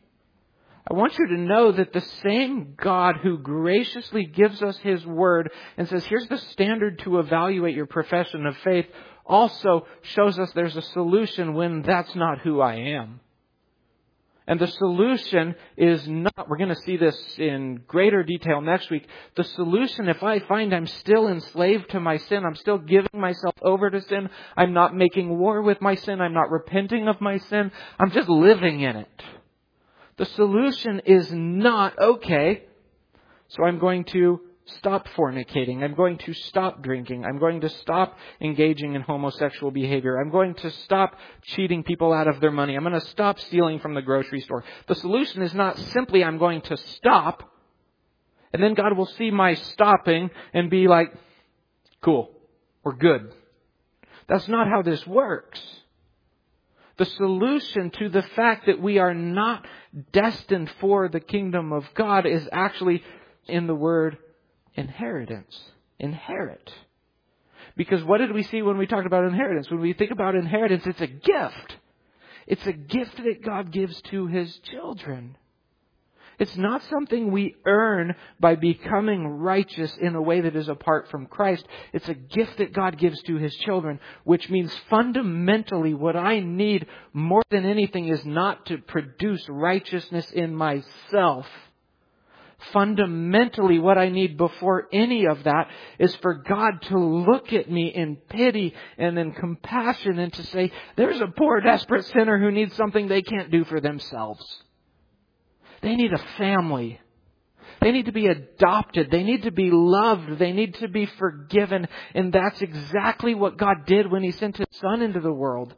I want you to know that the same God who graciously gives us His Word and says, here's the standard to evaluate your profession of faith, also shows us there's a solution when that's not who I am. And the solution is not, we're going to see this in greater detail next week. The solution, if I find I'm still enslaved to my sin, I'm still giving myself over to sin, I'm not making war with my sin, I'm not repenting of my sin, I'm just living in it. The solution is not, okay, so I'm going to stop fornicating. I'm going to stop drinking. I'm going to stop engaging in homosexual behavior. I'm going to stop cheating people out of their money. I'm going to stop stealing from the grocery store. The solution is not simply I'm going to stop, and then God will see my stopping and be like, cool, we're good. That's not how this works. The solution to the fact that we are not destined for the kingdom of God is actually in the word inheritance. Inherit. Because what did we see when we talked about inheritance? When we think about inheritance, it's a gift. It's a gift that God gives to His children. It's not something we earn by becoming righteous in a way that is apart from Christ. It's a gift that God gives to His children, which means fundamentally what I need more than anything is not to produce righteousness in myself. Fundamentally, what I need before any of that is for God to look at me in pity and in compassion and to say, there's a poor, desperate sinner who needs something they can't do for themselves. They need a family. They need to be adopted. They need to be loved. They need to be forgiven. And that's exactly what God did when He sent His Son into the world.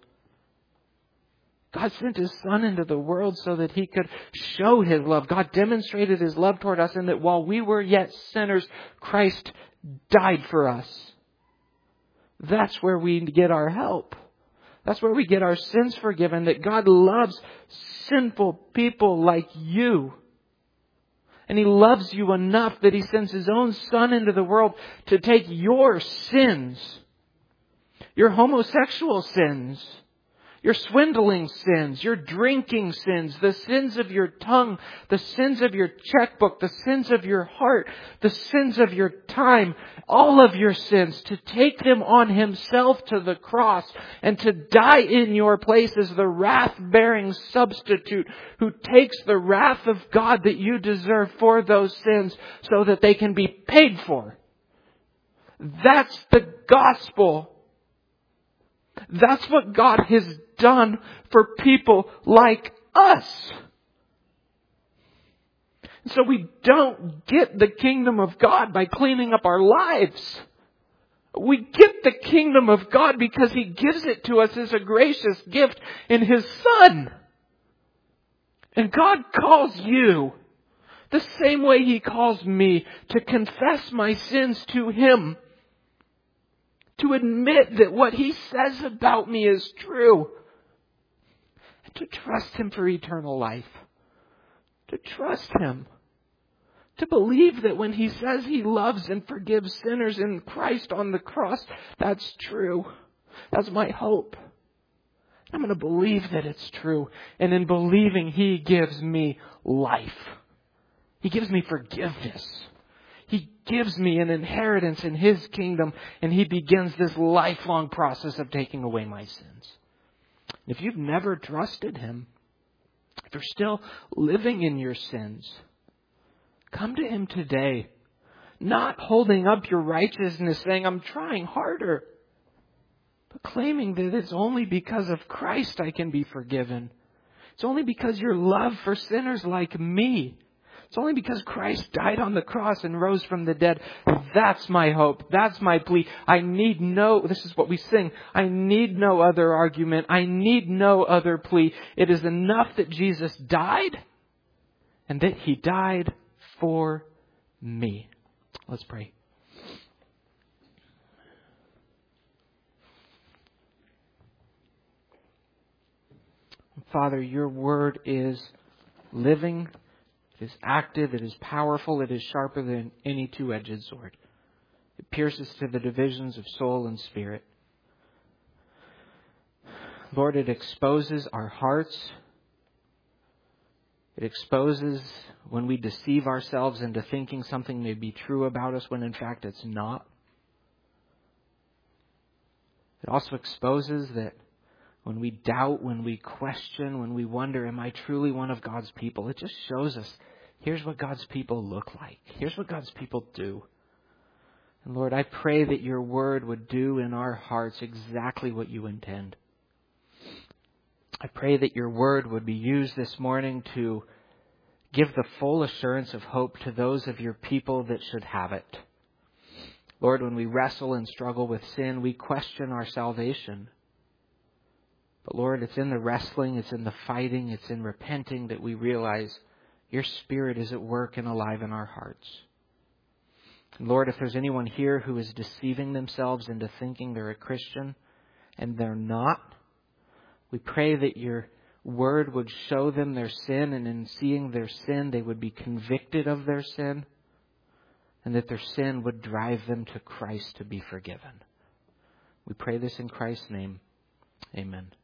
God sent His Son into the world so that He could show His love. God demonstrated His love toward us, and that while we were yet sinners, Christ died for us. That's where we get our help. That's where we get our sins forgiven, that God loves sinful people like you. And He loves you enough that He sends His own Son into the world to take your sins, your homosexual sins, your swindling sins, your drinking sins, the sins of your tongue, the sins of your checkbook, the sins of your heart, the sins of your time, all of your sins, to take them on Himself to the cross and to die in your place as the wrath-bearing substitute who takes the wrath of God that you deserve for those sins so that they can be paid for. That's the gospel. That's what God has done for people like us. So we don't get the kingdom of God by cleaning up our lives. We get the kingdom of God because He gives it to us as a gracious gift in His Son. And God calls you the same way He calls me to confess my sins to Him. To admit that what He says about me is true. And to trust Him for eternal life. To trust Him. To believe that when He says He loves and forgives sinners in Christ on the cross, that's true. That's my hope. I'm going to believe that it's true. And in believing, He gives me life. He gives me forgiveness. He gives me an inheritance in His kingdom, and He begins this lifelong process of taking away my sins. If you've never trusted Him, if you're still living in your sins, come to Him today. Not holding up your righteousness, saying, I'm trying harder, but claiming that it's only because of Christ I can be forgiven. It's only because your love for sinners like me. It's only because Christ died on the cross and rose from the dead. That's my hope. That's my plea. This is what we sing. I need no other argument. I need no other plea. It is enough that Jesus died and that He died for me. Let's pray. Father, your word is living, it is active, it is powerful, it is sharper than any two-edged sword. It pierces to the divisions of soul and spirit. Lord, it exposes our hearts. It exposes when we deceive ourselves into thinking something may be true about us when in fact it's not. It also exposes that when we doubt, when we question, when we wonder, am I truly one of God's people? It just shows us, here's what God's people look like. Here's what God's people do. And Lord, I pray that your word would do in our hearts exactly what you intend. I pray that your word would be used this morning to give the full assurance of hope to those of your people that should have it. Lord, when we wrestle and struggle with sin, we question our salvation. But Lord, it's in the wrestling, it's in the fighting, it's in repenting that we realize your Spirit is at work and alive in our hearts. And Lord, if there's anyone here who is deceiving themselves into thinking they're a Christian and they're not, we pray that your word would show them their sin, and in seeing their sin, they would be convicted of their sin, and that their sin would drive them to Christ to be forgiven. We pray this in Christ's name. Amen.